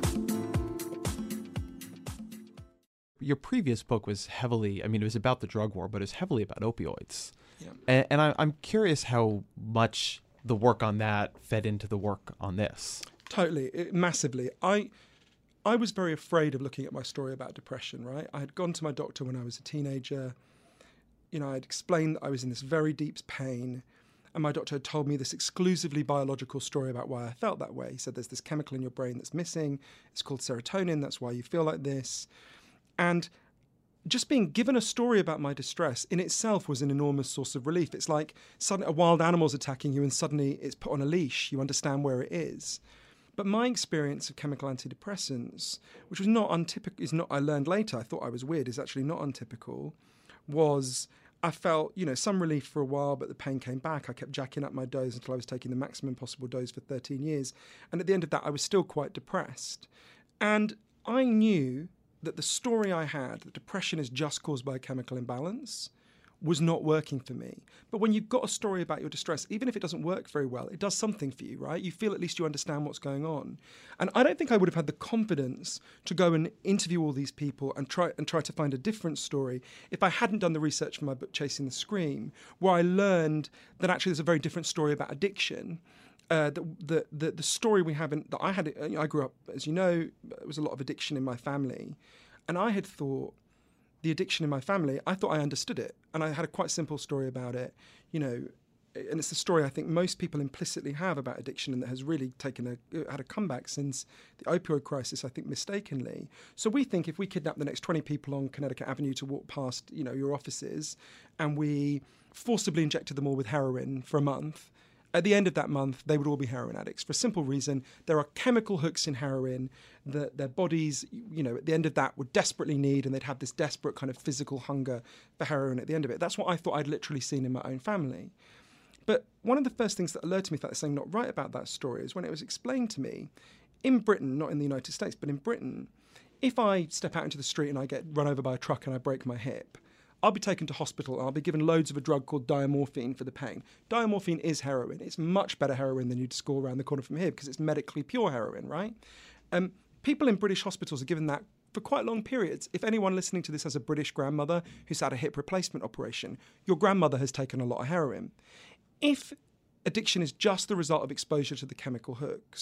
Your previous book was heavily, it was about the drug war, but it was heavily about opioids. Yeah. And I'm curious how much the work on that fed into the work on this. Totally, massively. I was very afraid of looking at my story about depression, right? I had gone to my doctor when I was a teenager. I'd explained that I was in this very deep pain, and my doctor had told me this exclusively biological story about why I felt that way. He said, there's this chemical in your brain that's missing. It's called serotonin. That's why you feel like this. And just being given a story about my distress in itself was an enormous source of relief. It's like suddenly a wild animal's attacking you and suddenly it's put on a leash. You understand where it is. But my experience of chemical antidepressants, which was not untypical, I learned later, I thought I was weird, is actually not untypical, was I felt, some relief for a while, but the pain came back. I kept jacking up my dose until I was taking the maximum possible dose for 13 years. And at the end of that, I was still quite depressed. And I knew that the story I had, that depression is just caused by a chemical imbalance, was not working for me. But when you've got a story about your distress, even if it doesn't work very well, it does something for you, right? You feel at least you understand what's going on. And I don't think I would have had the confidence to go and interview all these people and try to find a different story if I hadn't done the research for my book, Chasing the Scream, where I learned that actually there's a very different story about addiction. The story we have, that I had, I grew up, as you know, there was a lot of addiction in my family. And I had thought, the addiction in my family, I thought I understood it. And I had a quite simple story about it, and it's the story I think most people implicitly have about addiction and that has really had a comeback since the opioid crisis, I think mistakenly. So we think if we kidnap the next 20 people on Connecticut Avenue to walk past, your offices, and we forcibly injected them all with heroin for a month, at the end of that month, they would all be heroin addicts for a simple reason. There are chemical hooks in heroin that their bodies, at the end of that would desperately need, and they'd have this desperate kind of physical hunger for heroin at the end of it. That's what I thought I'd literally seen in my own family. But one of the first things that alerted me that there's something not right about that story is when it was explained to me, in Britain, not in the United States, but in Britain, if I step out into the street and I get run over by a truck and I break my hip, I'll be taken to hospital and I'll be given loads of a drug called diamorphine for the pain. Diamorphine is heroin. It's much better heroin than you'd score around the corner from here because it's medically pure heroin, right? People in British hospitals are given that for quite long periods. If anyone listening to this has a British grandmother who's had a hip replacement operation, your grandmother has taken a lot of heroin. If addiction is just the result of exposure to the chemical hooks,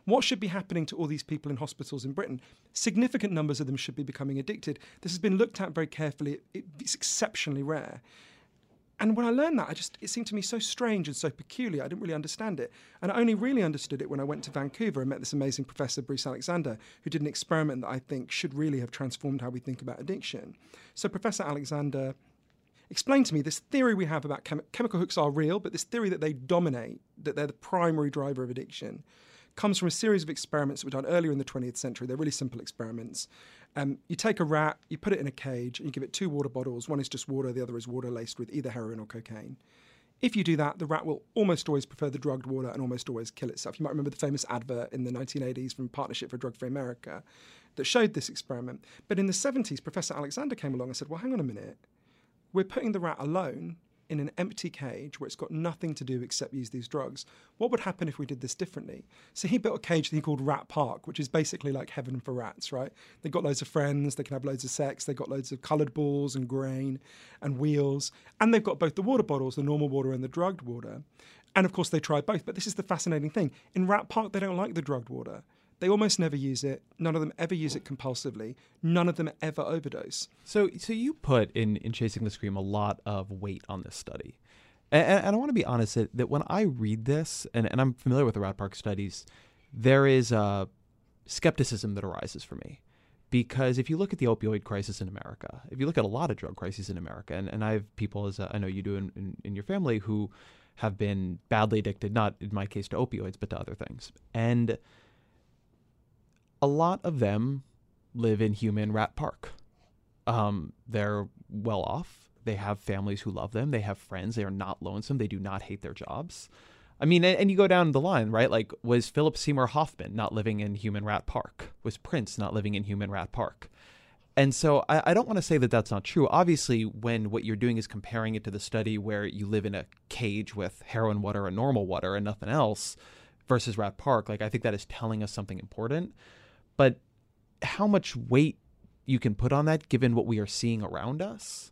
What should be happening to all these people in hospitals in Britain? Significant numbers of them should be becoming addicted. This has been looked at very carefully. It's exceptionally rare. And when I learned that, it seemed to me so strange and so peculiar. I didn't really understand it. And I only really understood it when I went to Vancouver and met this amazing professor, Bruce Alexander, who did an experiment that I think should really have transformed how we think about addiction. So Professor Alexander explained to me this theory we have about chemical hooks are real, but this theory that they dominate, that they're the primary driver of addiction, comes from a series of experiments that were done earlier in the 20th century. They're really simple experiments. You take a rat, you put it in a cage, and you give it 2 water bottles. One is just water, the other is water laced with either heroin or cocaine. If you do that, the rat will almost always prefer the drugged water and almost always kill itself. You might remember the famous advert in the 1980s from Partnership for Drug-Free America that showed this experiment. But in the 70s, Professor Alexander came along and said, well, hang on a minute. We're putting the rat alone in an empty cage where it's got nothing to do except use these drugs. What would happen if we did this differently? So he built a cage that he called Rat Park, which is basically like heaven for rats, right? They've got loads of friends, they can have loads of sex, they've got loads of coloured balls and grain and wheels, and they've got both the water bottles, the normal water and the drugged water. And of course they try both, but this is the fascinating thing. In Rat Park, they don't like the drugged water. They almost never use it. None of them ever use it compulsively. None of them ever overdose. So you put in Chasing the Scream a lot of weight on this study. And I want to be honest that when I read this, and I'm familiar with the Rat Park studies, there is a skepticism that arises for me. Because if you look at the opioid crisis in America, if you look at a lot of drug crises in America, and I have people, as I know you do in your family, who have been badly addicted, not in my case to opioids, but to other things. And a lot of them live in human Rat Park. They're well off. They have families who love them. They have friends. They are not lonesome. They do not hate their jobs. I mean, and you go down the line, right? Like, was Philip Seymour Hoffman not living in human Rat Park? Was Prince not living in human Rat Park? And so I don't want to say that that's not true. Obviously, when what you're doing is comparing it to the study where you live in a cage with heroin water and normal water and nothing else versus Rat Park, like, I think that is telling us something important. But how much weight you can put on that, given what we are seeing around us,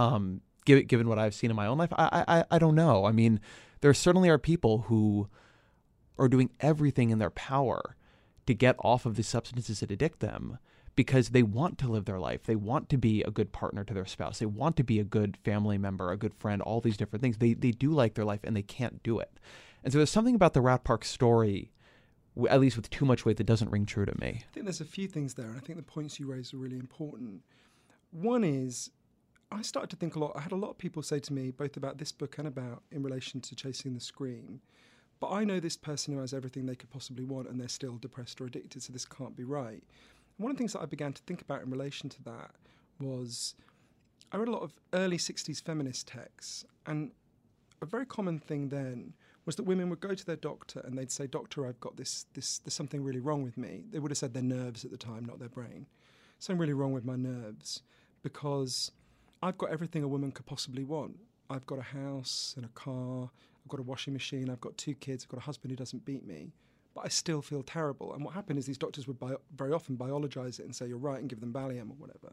given what I've seen in my own life, I don't know. I mean, there certainly are people who are doing everything in their power to get off of the substances that addict them because they want to live their life. They want to be a good partner to their spouse. They want to be a good family member, a good friend, all these different things. They do like their life and they can't do it. And so there's something about the Rat Park story, at least with too much weight, that doesn't ring true to me. I think there's a few things there, and I think the points you raised are really important. One is, I started to think a lot. I had a lot of people say to me, both about this book and about in relation to Chasing the Scream, but I know this person who has everything they could possibly want and they're still depressed or addicted, so this can't be right. And one of the things that I began to think about in relation to that was, I read a lot of early 60s feminist texts, and a very common thing then was that women would go to their doctor and they'd say, "Doctor, I've got this, there's something really wrong with me." They would have said their nerves at the time, not their brain. Something really wrong with my nerves because I've got everything a woman could possibly want. I've got a house and a car, I've got a washing machine, I've got 2 kids, I've got a husband who doesn't beat me, but I still feel terrible. And what happened is these doctors would very often biologize it and say, "You're right," and give them Valium or whatever.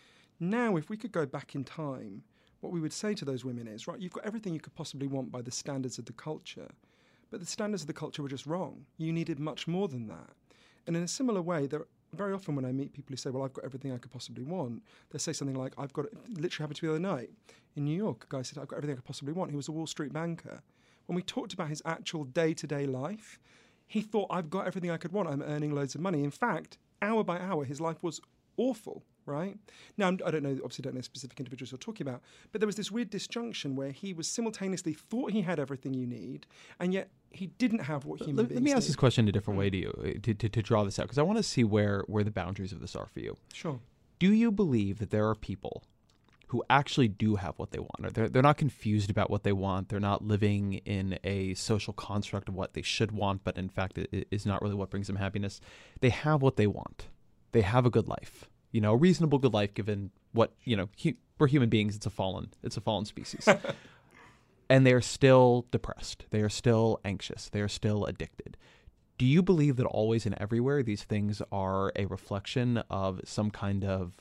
Now, if we could go back in time, what we would say to those women is, right, you've got everything you could possibly want by the standards of the culture, but the standards of the culture were just wrong. You needed much more than that. And in a similar way, very often when I meet people who say, "Well, I've got everything I could possibly want," they say something like, "I've got," literally happened to me the other night in New York, a guy said, "I've got everything I could possibly want." He was a Wall Street banker. When we talked about his actual day-to-day life, he thought, "I've got everything I could want. I'm earning loads of money." In fact, hour by hour, his life was awful, right? Now, I don't know, obviously don't know specific individuals you're talking about, but there was this weird disjunction where he was simultaneously thought he had everything you need, and yet he didn't have what human beings need. Let me ask this question a different way to you, to draw this out, because I want to see where the boundaries of this are for you. Sure. Do you believe that there are people who actually do have what they want? Or they're not confused about what they want. They're not living in a social construct of what they should want, but in fact it is not really what brings them happiness. They have what they want. They have a good life. You know, a reasonable good life given what, you know, we're human beings. It's a fallen species. And they are still depressed. They are still anxious. They are still addicted. Do you believe that always and everywhere these things are a reflection of some kind of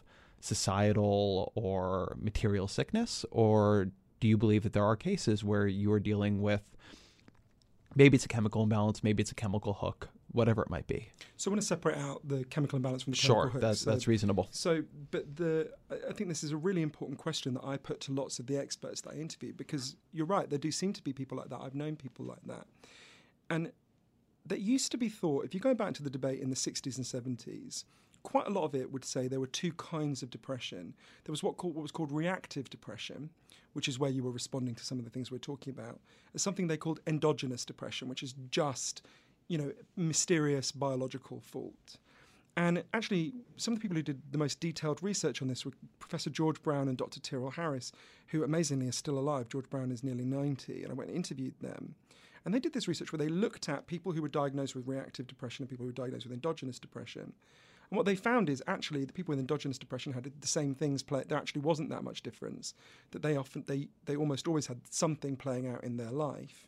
societal or material sickness? Or do you believe that there are cases where you are dealing with, maybe it's a chemical imbalance, maybe it's a chemical hook, whatever it might be. So I want to separate out the chemical imbalance from the chemical hooks. Sure, that's reasonable. But I think this is a really important question that I put to lots of the experts that I interviewed, because you're right, there do seem to be people like that. I've known people like that. And that used to be thought, if you go back to the debate in the 60s and 70s, quite a lot of it would say there were two kinds of depression. There was what was called reactive depression, which is where you were responding to some of the things we're talking about, and something they called endogenous depression, which is just, mysterious biological fault. And actually, some of the people who did the most detailed research on this were Professor George Brown and Dr. Tyrrell Harris, who amazingly are still alive. George Brown is nearly 90, and I went and interviewed them. And they did this research where they looked at people who were diagnosed with reactive depression and people who were diagnosed with endogenous depression. And what they found is actually the people with endogenous depression had the same things play. There actually wasn't that much difference. That they almost always had something playing out in their life.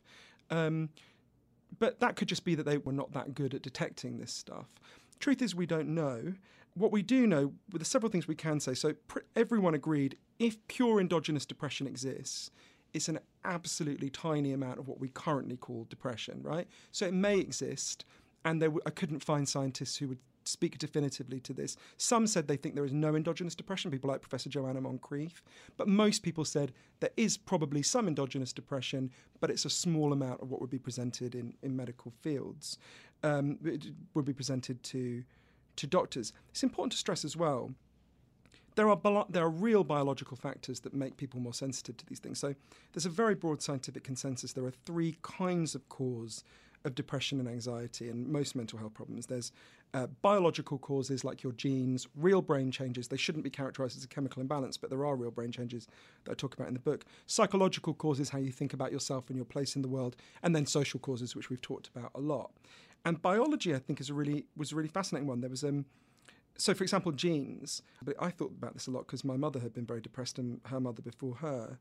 But that could just be that they were not that good at detecting this stuff. Truth is, we don't know. What we do know, well, there's several things we can say. So everyone agreed, if pure endogenous depression exists, it's an absolutely tiny amount of what we currently call depression, right? So it may exist, and I couldn't find scientists who would speak definitively to this. Some said they think there is no endogenous depression, people like Professor Joanna Moncrief, but most people said there is probably some endogenous depression, but it's a small amount of what would be presented in medical fields. It would be presented to doctors. It's important to stress as well, there are real biological factors that make people more sensitive to these things. So there's a very broad scientific consensus. There are three kinds of cause of depression and anxiety and most mental health problems. There's biological causes like your genes, real brain changes. They shouldn't be characterized as a chemical imbalance, but there are real brain changes that I talk about in the book. Psychological causes, how you think about yourself and your place in the world, and then social causes, which we've talked about a lot. And biology, I think, was a really fascinating one. There was so, for example, genes. But I thought about this a lot because my mother had been very depressed and her mother before her.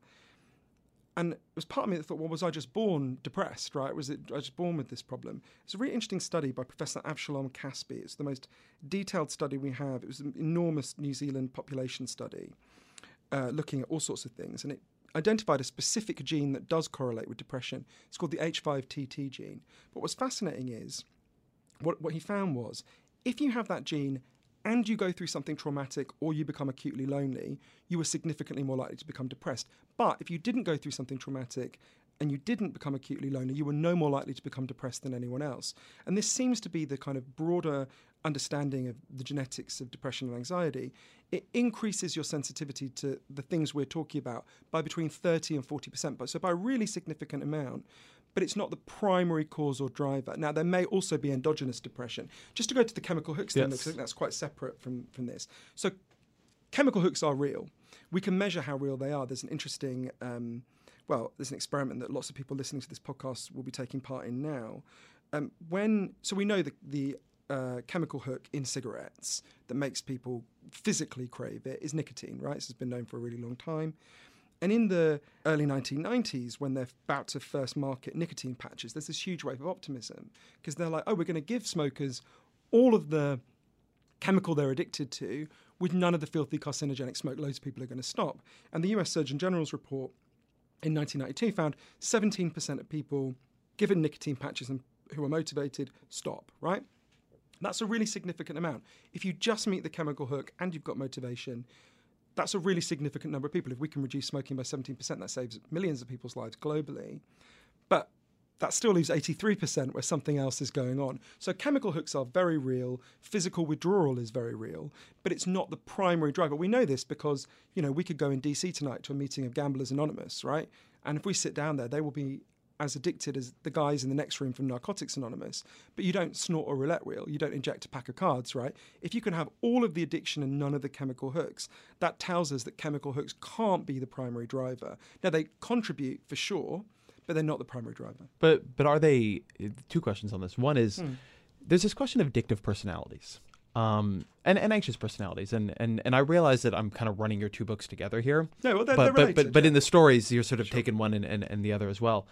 And it was part of me that thought, well, was I just born depressed, right? I was just born with this problem? It's a really interesting study by Professor Avshalom Caspi. It's the most detailed study we have. It was an enormous New Zealand population study looking at all sorts of things. And it identified a specific gene that does correlate with depression. It's called the H5TT gene. But what's fascinating is, what he found was, if you have that gene and you go through something traumatic or you become acutely lonely, you were significantly more likely to become depressed. But if you didn't go through something traumatic and you didn't become acutely lonely, you were no more likely to become depressed than anyone else. And this seems to be the kind of broader understanding of the genetics of depression and anxiety. It increases your sensitivity to the things we're talking about by between 30 and 40%, but so by a really significant amount. But it's not the primary cause or driver. Now, there may also be endogenous depression. Just to go to the chemical hooks thing, because I think that's quite separate from this. So chemical hooks are real. We can measure how real they are. There's an interesting, there's an experiment that lots of people listening to this podcast will be taking part in now. So we know the chemical hook in cigarettes that makes people physically crave it is nicotine, right? This has been known for a really long time. And in the early 1990s, when they're about to first market nicotine patches, there's this huge wave of optimism because they're like, oh, we're going to give smokers all of the chemical they're addicted to with none of the filthy carcinogenic smoke. Loads of people are going to stop. And the US Surgeon General's report in 1992 found 17% of people given nicotine patches and who are motivated stop, right? That's a really significant amount. If you just meet the chemical hook and you've got motivation, that's a really significant number of people. If we can reduce smoking by 17%, that saves millions of people's lives globally. But that still leaves 83% where something else is going on. So chemical hooks are very real. Physical withdrawal is very real. But it's not the primary driver. We know this because, we could go in DC tonight to a meeting of Gamblers Anonymous, right? And if we sit down there, they will be as addicted as the guys in the next room from Narcotics Anonymous. But you don't snort a roulette wheel. You don't inject a pack of cards, right? If you can have all of the addiction and none of the chemical hooks, that tells us that chemical hooks can't be the primary driver. Now, they contribute for sure, but they're not the primary driver. But are they, two questions on this. One is, there's this question of addictive personalities. And anxious personalities, and I realize that I'm kind of running your two books together here. No, well, they're related, but in the stories, you're sort of taking one and the other as well.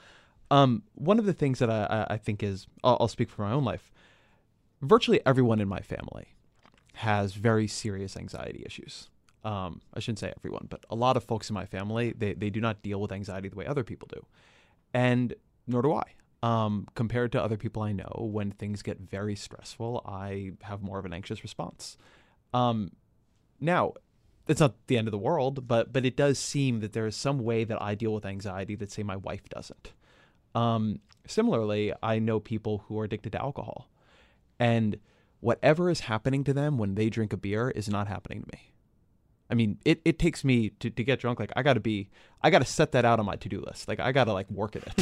One of the things that I think is, I'll speak for my own life, virtually everyone in my family has very serious anxiety issues. I shouldn't say everyone, but a lot of folks in my family, they do not deal with anxiety the way other people do. And nor do I. compared to other people I know. When things get very stressful, I have more of an anxious response. Now, it's not the end of the world, but it does seem that there is some way that I deal with anxiety that, say, my wife doesn't. Similarly, I know people who are addicted to alcohol, and whatever is happening to them when they drink a beer is not happening to me. I mean, it takes me to get drunk. Like I gotta set that out on my to-do list. Like I gotta work at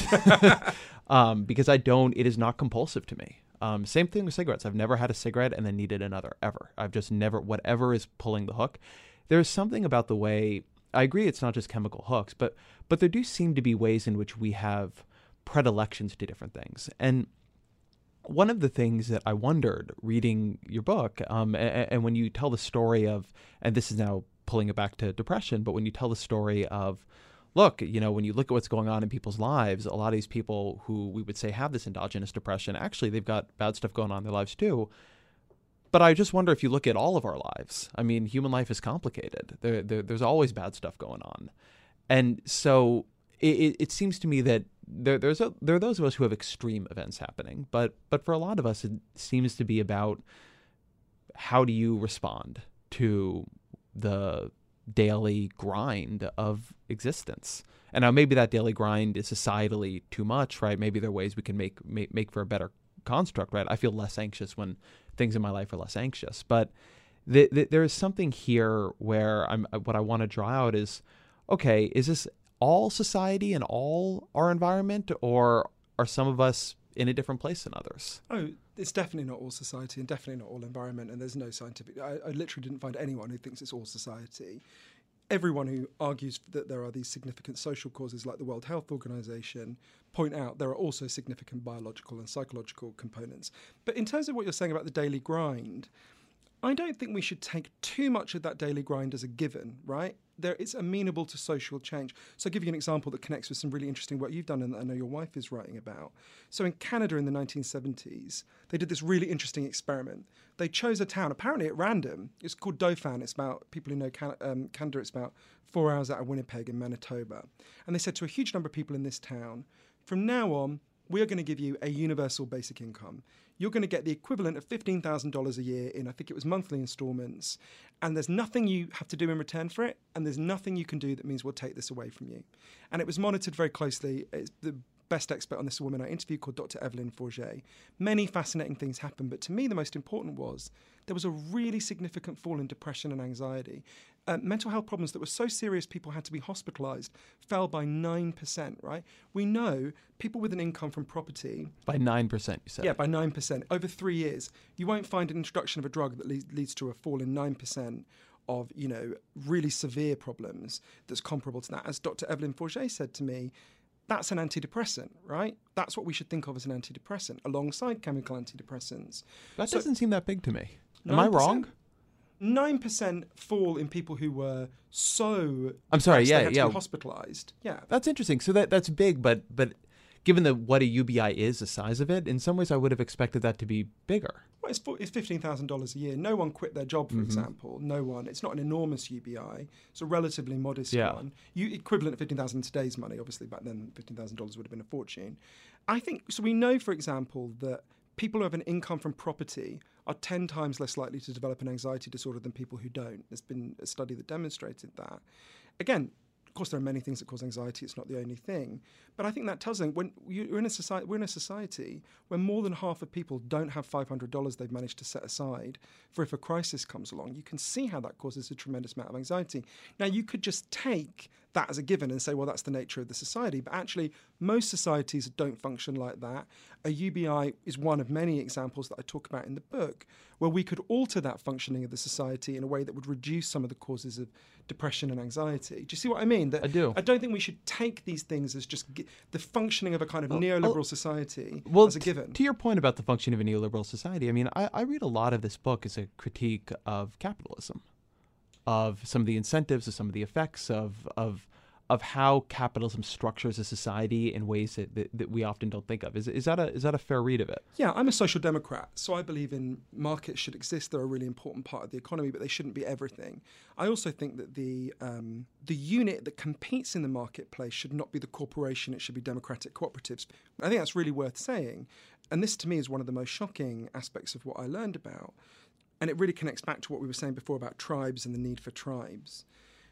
it because it is not compulsive to me. Same thing with cigarettes. I've never had a cigarette and then needed another ever. I've just never, whatever is pulling the hook. There's something about the way, I agree it's not just chemical hooks, but there do seem to be ways in which we have predilections to different things. And one of the things that I wondered reading your book, and when you tell the story of, and this is now pulling it back to depression, but when you tell the story of, look, when you look at what's going on in people's lives, a lot of these people who we would say have this endogenous depression, actually they've got bad stuff going on in their lives too. But I just wonder if you look at all of our lives, I mean, human life is complicated. There's always bad stuff going on. And so it seems to me that there are those of us who have extreme events happening, but for a lot of us, it seems to be about how do you respond to the daily grind of existence. And now maybe that daily grind is societally too much, right? Maybe there are ways we can make for a better construct, right? I feel less anxious when things in my life are less anxious. But there is something here where what I want to draw out is, okay, is this all society and all our environment, or are some of us in a different place than others? Oh, it's definitely not all society and definitely not all environment, and there's no scientific... I literally didn't find anyone who thinks it's all society. Everyone who argues that there are these significant social causes like the World Health Organization point out there are also significant biological and psychological components. But in terms of what you're saying about the daily grind, I don't think we should take too much of that daily grind as a given, right? It's amenable to social change. So I'll give you an example that connects with some really interesting work you've done and that I know your wife is writing about. So in Canada in the 1970s, they did this really interesting experiment. They chose a town, apparently at random. It's called Dauphin. It's about, people who know Canada, it's about 4 hours out of Winnipeg in Manitoba. And they said to a huge number of people in this town, from now on, we are going to give you a universal basic income. You're going to get the equivalent of $15,000 a year in, I think it was monthly installments, and there's nothing you have to do in return for it, and there's nothing you can do that means we'll take this away from you. And it was monitored very closely. It's the best expert on this, a woman I interviewed called Dr. Evelyn Forget. Many fascinating things happened, but to me the most important was there was a really significant fall in depression and anxiety. Mental health problems that were so serious people had to be hospitalized fell by 9%, right? We know people with an income from property... By 9%, you said? Yeah, by 9%. Over 3 years, you won't find an introduction of a drug that leads to a fall in 9% of, really severe problems that's comparable to that. As Dr. Evelyn Forget said to me, that's an antidepressant, right? That's what we should think of as an antidepressant, alongside chemical antidepressants. That doesn't seem that big to me. Am I wrong? 9% fall in people who were so... I'm sorry, they had to yeah. be hospitalized. Yeah. That's interesting. So that's big, but given what a UBI is, the size of it, in some ways I would have expected that to be bigger. Well, it's $15,000 a year. No one quit their job, for example. No one. It's not an enormous UBI. It's a relatively modest one. Equivalent of $15,000 in today's money. Obviously, back then, $15,000 would have been a fortune. I think, so we know, for example, that people who have an income from property are 10 times less likely to develop an anxiety disorder than people who don't. There's been a study that demonstrated that. Again, of course, there are many things that cause anxiety. It's not the only thing. But I think that tells them when we're in a society where more than half of people don't have $500 they've managed to set aside for if a crisis comes along. You can see how that causes a tremendous amount of anxiety. Now, you could just take that as a given and say, well, that's the nature of the society. But actually, most societies don't function like that. A UBI is one of many examples that I talk about in the book, where we could alter that functioning of the society in a way that would reduce some of the causes of depression and anxiety. Do you see what I mean? I do. I don't think we should take these things as just the functioning of a kind of neoliberal society as a given. To your point about the functioning of a neoliberal society, I mean, I read a lot of this book as a critique of capitalism, of some of the incentives, of some of the effects of of how capitalism structures a society in ways that we often don't think of. Is that a fair read of it? Yeah, I'm a social democrat, so I believe in markets should exist. They're a really important part of the economy, but they shouldn't be everything. I also think that the unit that competes in the marketplace should not be the corporation, it should be democratic cooperatives. I think that's really worth saying. And this, to me, is one of the most shocking aspects of what I learned about. And it really connects back to what we were saying before about tribes and the need for tribes.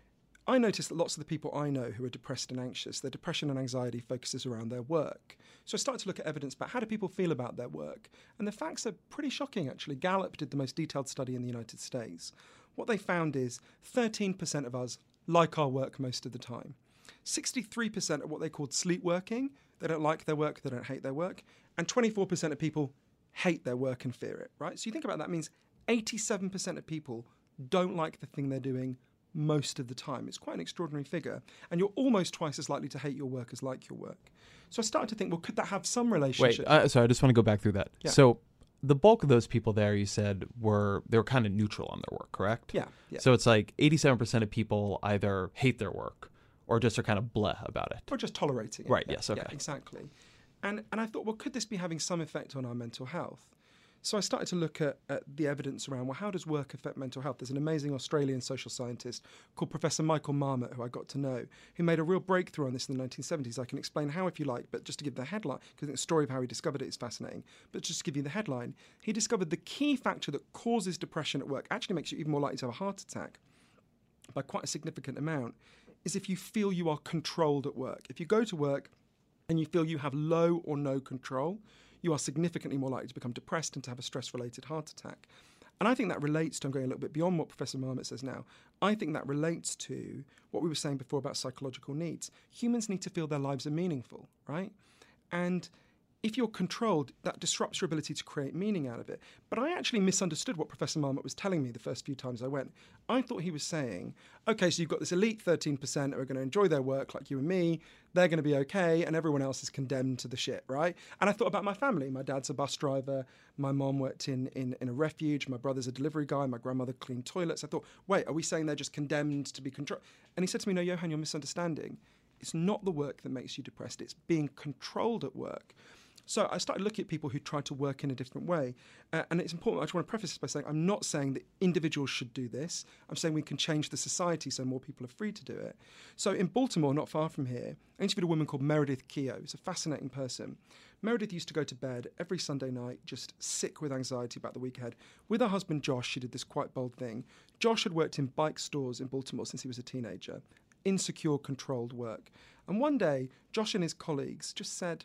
I noticed that lots of the people I know who are depressed and anxious, their depression and anxiety focuses around their work. So I started to look at evidence about how do people feel about their work. And the facts are pretty shocking, actually. Gallup did the most detailed study in the United States. What they found is 13% of us like our work most of the time. 63% are what they called sleepworking. They don't like their work, they don't hate their work. And 24% of people hate their work and fear it, right? So you think about that, means 87% of people don't like the thing they're doing most of the time. It's quite an extraordinary figure. And you're almost twice as likely to hate your work as like your work. So I started to think, well, could that have some relationship? Wait, sorry, I just want to go back through that. Yeah. So the bulk of those people there, you said, they were kind of neutral on their work, correct? Yeah. So it's like 87% of people either hate their work or just are kind of bleh about it. Or just tolerating it. Right, yes, okay. Yeah, exactly. And I thought, well, could this be having some effect on our mental health? So I started to look at the evidence around, well, how does work affect mental health? There's an amazing Australian social scientist called Professor Michael Marmot, who I got to know, who made a real breakthrough on this in the 1970s. I can explain how if you like, but just to give the headline, because the story of how he discovered it is fascinating, but just to give you the headline, he discovered the key factor that causes depression at work, actually makes you even more likely to have a heart attack by quite a significant amount, is if you feel you are controlled at work. If you go to work and you feel you have low or no control, you are significantly more likely to become depressed and to have a stress-related heart attack. And I think that relates to, I'm going a little bit beyond what Professor Marmot says now, I think that relates to what we were saying before about psychological needs. Humans need to feel their lives are meaningful, right? And if you're controlled, that disrupts your ability to create meaning out of it. But I actually misunderstood what Professor Marmot was telling me the first few times I went. I thought he was saying, okay, so you've got this elite 13% who are going to enjoy their work like you and me, they're going to be okay, and everyone else is condemned to the shit, right? And I thought about my family. My dad's a bus driver, my mom worked in a refuge, my brother's a delivery guy, my grandmother cleaned toilets. I thought, wait, are we saying they're just condemned to be controlled? And he said to me, no, Johan, you're misunderstanding. It's not the work that makes you depressed, it's being controlled at work. So I started looking at people who tried to work in a different way. And it's important, I just want to preface this by saying, I'm not saying that individuals should do this. I'm saying we can change the society so more people are free to do it. So in Baltimore, not far from here, I interviewed a woman called Meredith Keogh. It's a fascinating person. Meredith used to go to bed every Sunday night, just sick with anxiety about the week ahead. With her husband, Josh, she did this quite bold thing. Josh had worked in bike stores in Baltimore since he was a teenager. Insecure, controlled work. And one day, Josh and his colleagues just said,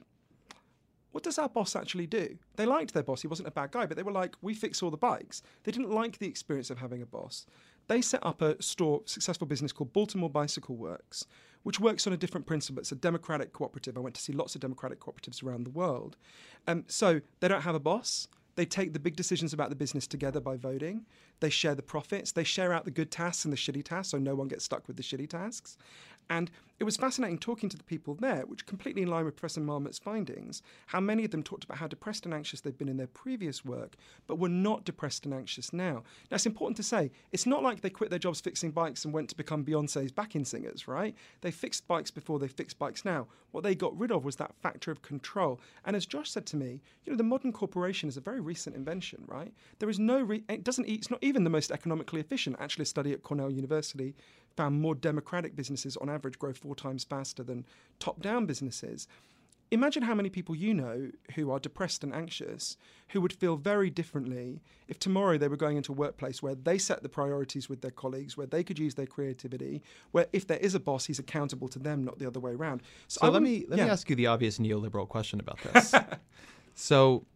what does our boss actually do? They liked their boss. He wasn't a bad guy, but they were like, we fix all the bikes. They didn't like the experience of having a boss. They set up a successful business called Baltimore Bicycle Works, which works on a different principle. It's a democratic cooperative. I went to see lots of democratic cooperatives around the world. So they don't have a boss. They take the big decisions about the business together by voting. They share the profits. They share out the good tasks and the shitty tasks, so no one gets stuck with the shitty tasks. And it was fascinating talking to the people there, which completely in line with Professor Marmot's findings, how many of them talked about how depressed and anxious they'd been in their previous work, but were not depressed and anxious now. Now, it's important to say, it's not like they quit their jobs fixing bikes and went to become Beyonce's backing singers, right? They fixed bikes before they fixed bikes now. What they got rid of was that factor of control. And as Josh said to me, the modern corporation is a very recent invention, right? There is no, it's not even the most economically efficient. Actually, a study at Cornell University found more democratic businesses on average grow 4 times faster than top-down businesses. Imagine how many people you know who are depressed and anxious who would feel very differently if tomorrow they were going into a workplace where they set the priorities with their colleagues, where they could use their creativity, where if there is a boss, he's accountable to them, not the other way around. So let me ask you the obvious neoliberal question about this. So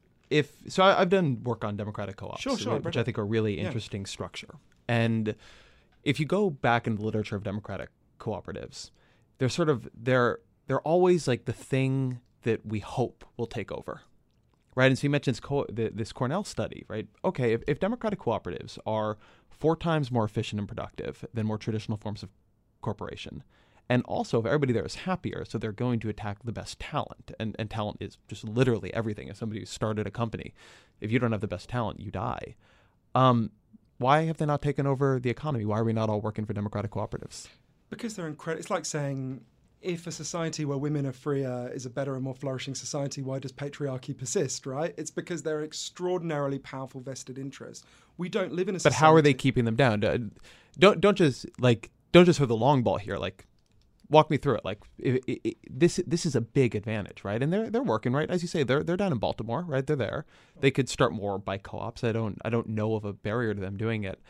I've done work on democratic co-ops, sure, which I think are a really interesting structure. And if you go back in the literature of democratic cooperatives, they're always like the thing that we hope will take over, right? And so you mentioned this Cornell study, right? Okay, if democratic cooperatives are 4 times more efficient and productive than more traditional forms of corporation, and also if everybody there is happier, so they're going to attack the best talent, and talent is just literally everything. As somebody who started a company, if you don't have the best talent, you die. Why have they not taken over the economy? Why are we not all working for democratic cooperatives? Because they're incredible. It's like saying, if a society where women are freer is a better and more flourishing society, why does patriarchy persist, right? It's because they're extraordinarily powerful vested interests. We don't live in a society... But how are they keeping them down? Don't just throw the long ball here. Like, walk me through it. Like, this is a big advantage, right? And they're working, right? As you say, they're down in Baltimore, right? They're there. They could start more bike co-ops. I don't know of a barrier to them doing it.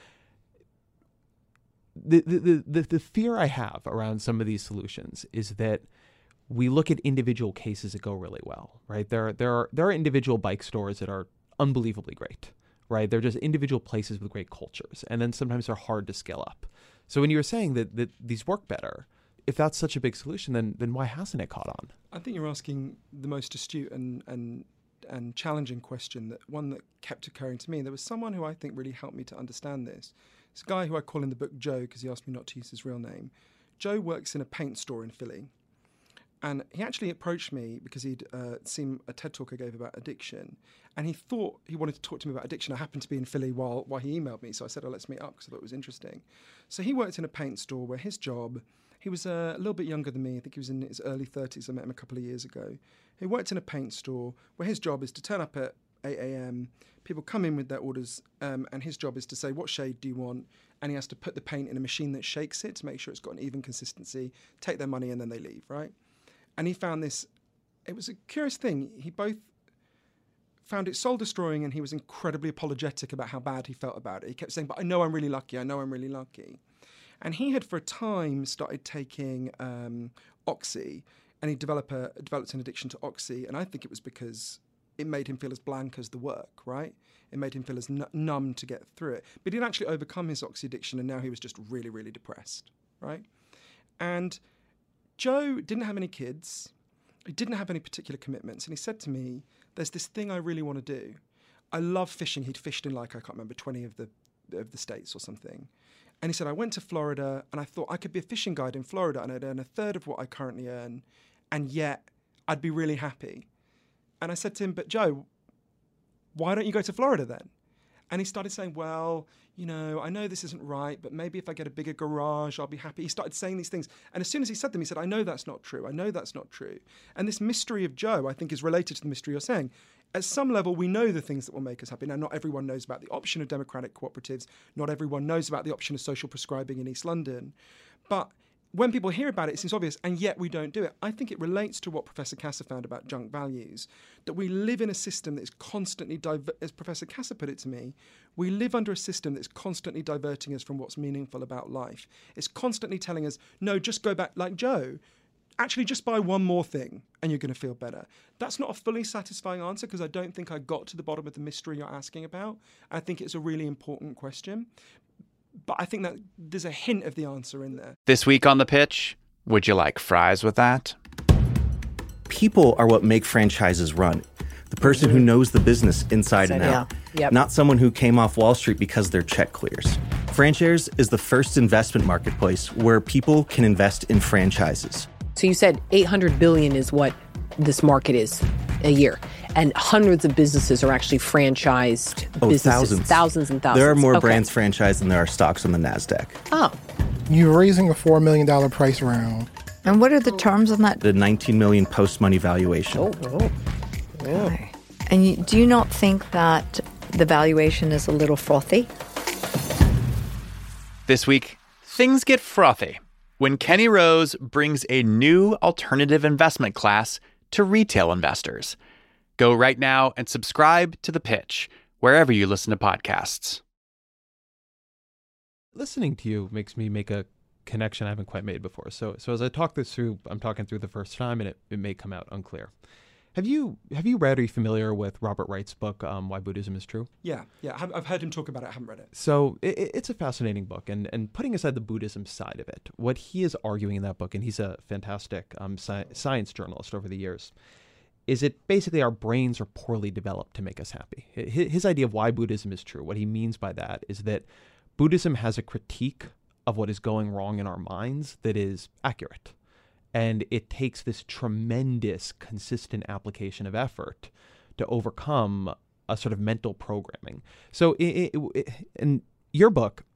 The fear I have around some of these solutions is that we look at individual cases that go really well, right? There are individual bike stores that are unbelievably great, right? They're just individual places with great cultures, and then sometimes they're hard to scale up. So when you were saying that these work better, if that's such a big solution, then why hasn't it caught on? I think you're asking the most astute and challenging question, that one that kept occurring to me. There was someone who I think really helped me to understand this. It's a guy who I call in the book Joe, because he asked me not to use his real name. Joe works in a paint store in Philly. And he actually approached me because he'd seen a TED talk I gave about addiction. And he thought he wanted to talk to me about addiction. I happened to be in Philly while he emailed me. So I said, let's meet up, because I thought it was interesting. So he worked in a paint store where his job... He was a little bit younger than me. I think he was in his early 30s. I met him a couple of years ago. He worked in a paint store where his job is to turn up at 8 a.m. People come in with their orders, and his job is to say, what shade do you want? And he has to put the paint in a machine that shakes it to make sure it's got an even consistency, take their money, and then they leave, right? And he found this, it was a curious thing. He both found it soul-destroying, and he was incredibly apologetic about how bad he felt about it. He kept saying, but I know I'm really lucky. And he had, for a time, started taking Oxy, and he developed an addiction to Oxy. And I think it was because it made him feel as blank as the work, right? It made him feel as numb to get through it. But he'd actually overcome his Oxy addiction, and now he was just really, really depressed, right? And Joe didn't have any kids. He didn't have any particular commitments. And he said to me, there's this thing I really want to do. I love fishing. He'd fished in, I can't remember, 20 of the states or something. And he said, I went to Florida, and I thought I could be a fishing guide in Florida, and I'd earn a third of what I currently earn, and yet I'd be really happy. And I said to him, but Joe, why don't you go to Florida then? And he started saying, well, I know this isn't right, but maybe if I get a bigger garage, I'll be happy. He started saying these things. And as soon as he said them, he said, I know that's not true. And this mystery of Joe, I think, is related to the mystery you're saying. At some level, we know the things that will make us happy. Now, not everyone knows about the option of democratic cooperatives. Not everyone knows about the option of social prescribing in East London. But when people hear about it, it seems obvious, and yet we don't do it. I think it relates to what Professor Kasser found about junk values, that we live in a system that is constantly, as Professor Kasser put it to me, we live under a system that's constantly diverting us from what's meaningful about life. It's constantly telling us, no, just go back, like Joe, actually just buy one more thing and you're going to feel better. That's not a fully satisfying answer, because I don't think I got to the bottom of the mystery you're asking about. I think it's a really important question. But I think that there's a hint of the answer in there. This week on The Pitch, would you like fries with that? People are what make franchises run. The person who knows the business inside and out. Yep. Not someone who came off Wall Street because their check clears. FranShares is the first investment marketplace where people can invest in franchises. So you said $800 billion is what this market is a year. And hundreds of businesses are actually franchised businesses. Thousands and thousands. There are more brands franchised than there are stocks on the NASDAQ. Oh. You're raising a $4 million price round. And what are the terms on that? The $19 million post-money valuation. Oh. Okay. And do you not think that the valuation is a little frothy? This week, things get frothy when Kenny Rose brings a new alternative investment class to retail investors. Go right now and subscribe to The Pitch, wherever you listen to podcasts. Listening to you makes me make a connection I haven't quite made before. So as I talk this through, I'm talking through the first time, and it may come out unclear. Have you read or are you familiar with Robert Wright's book, Why Buddhism is True? Yeah. I've heard him talk about it. I haven't read it. So it's a fascinating book. And putting aside the Buddhism side of it, what he is arguing in that book, and he's a fantastic science journalist over the years, is it basically our brains are poorly developed to make us happy. His idea of why Buddhism is true, what he means by that is that Buddhism has a critique of what is going wrong in our minds that is accurate. And it takes this tremendous, consistent application of effort to overcome a sort of mental programming. So in your book,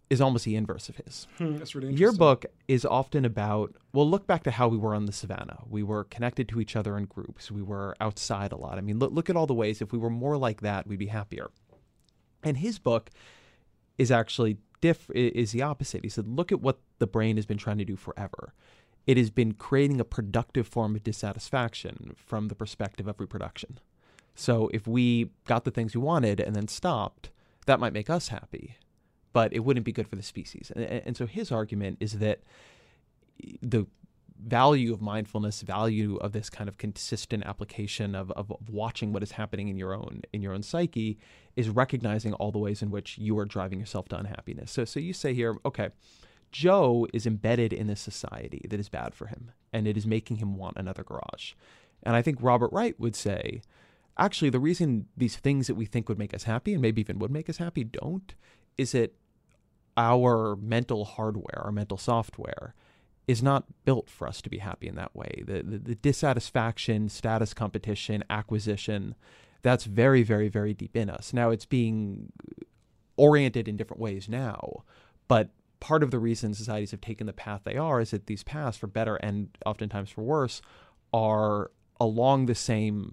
is almost the inverse of his. That's really interesting. Your book is often about, well, look back to how we were on the savannah. We were connected to each other in groups. We were outside a lot. I mean, look at all the ways, if we were more like that, we'd be happier. And his book is actually is the opposite. He said, look at what the brain has been trying to do forever. It has been creating a productive form of dissatisfaction from the perspective of reproduction. So if we got the things we wanted and then stopped, that might make us happy, but it wouldn't be good for the species. And so his argument is that the value of mindfulness, value of this kind of consistent application of watching what is happening in your own psyche is recognizing all the ways in which you are driving yourself to unhappiness. So you say here, okay, Joe is embedded in this society that is bad for him, and it is making him want another garage. And I think Robert Wright would say, actually, the reason these things that we think would make us happy, and maybe even would make us happy, don't, is that our mental hardware, our mental software, is not built for us to be happy in that way. The dissatisfaction, status competition, acquisition, that's very, very, very deep in us. Now, it's being oriented in different ways now, but part of the reason societies have taken the path they are is that these paths, for better and oftentimes for worse, are along the same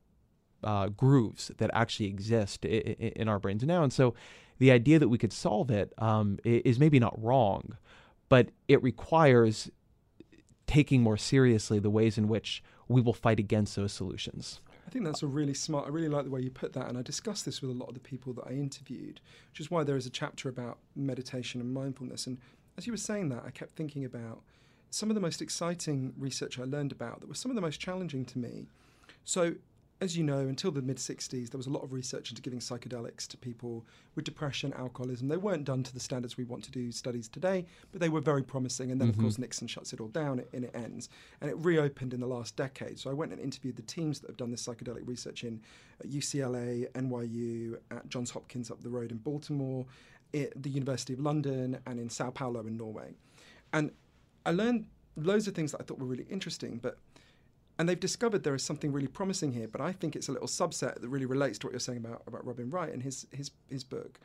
grooves that actually exist in our brains now. And so the idea that we could solve it is maybe not wrong, but it requires taking more seriously the ways in which we will fight against those solutions. I think that's a really smart, I really like the way you put that, and I discussed this with a lot of the people that I interviewed, which is why there is a chapter about meditation and mindfulness. And as you were saying that, I kept thinking about some of the most exciting research I learned about that was some of the most challenging to me. So, as you know, until the mid-60s, there was a lot of research into giving psychedelics to people with depression, alcoholism. They weren't done to the standards we want to do studies today, but they were very promising. And then, of course, Nixon shuts it all down and it ends. And it reopened in the last decade. So I went and interviewed the teams that have done this psychedelic research at UCLA, NYU, at Johns Hopkins up the road in Baltimore, at the University of London, and in Sao Paulo in Norway. And I learned loads of things that I thought were really interesting, and they've discovered there is something really promising here, but I think it's a little subset that really relates to what you're saying about Robin Wright and his book.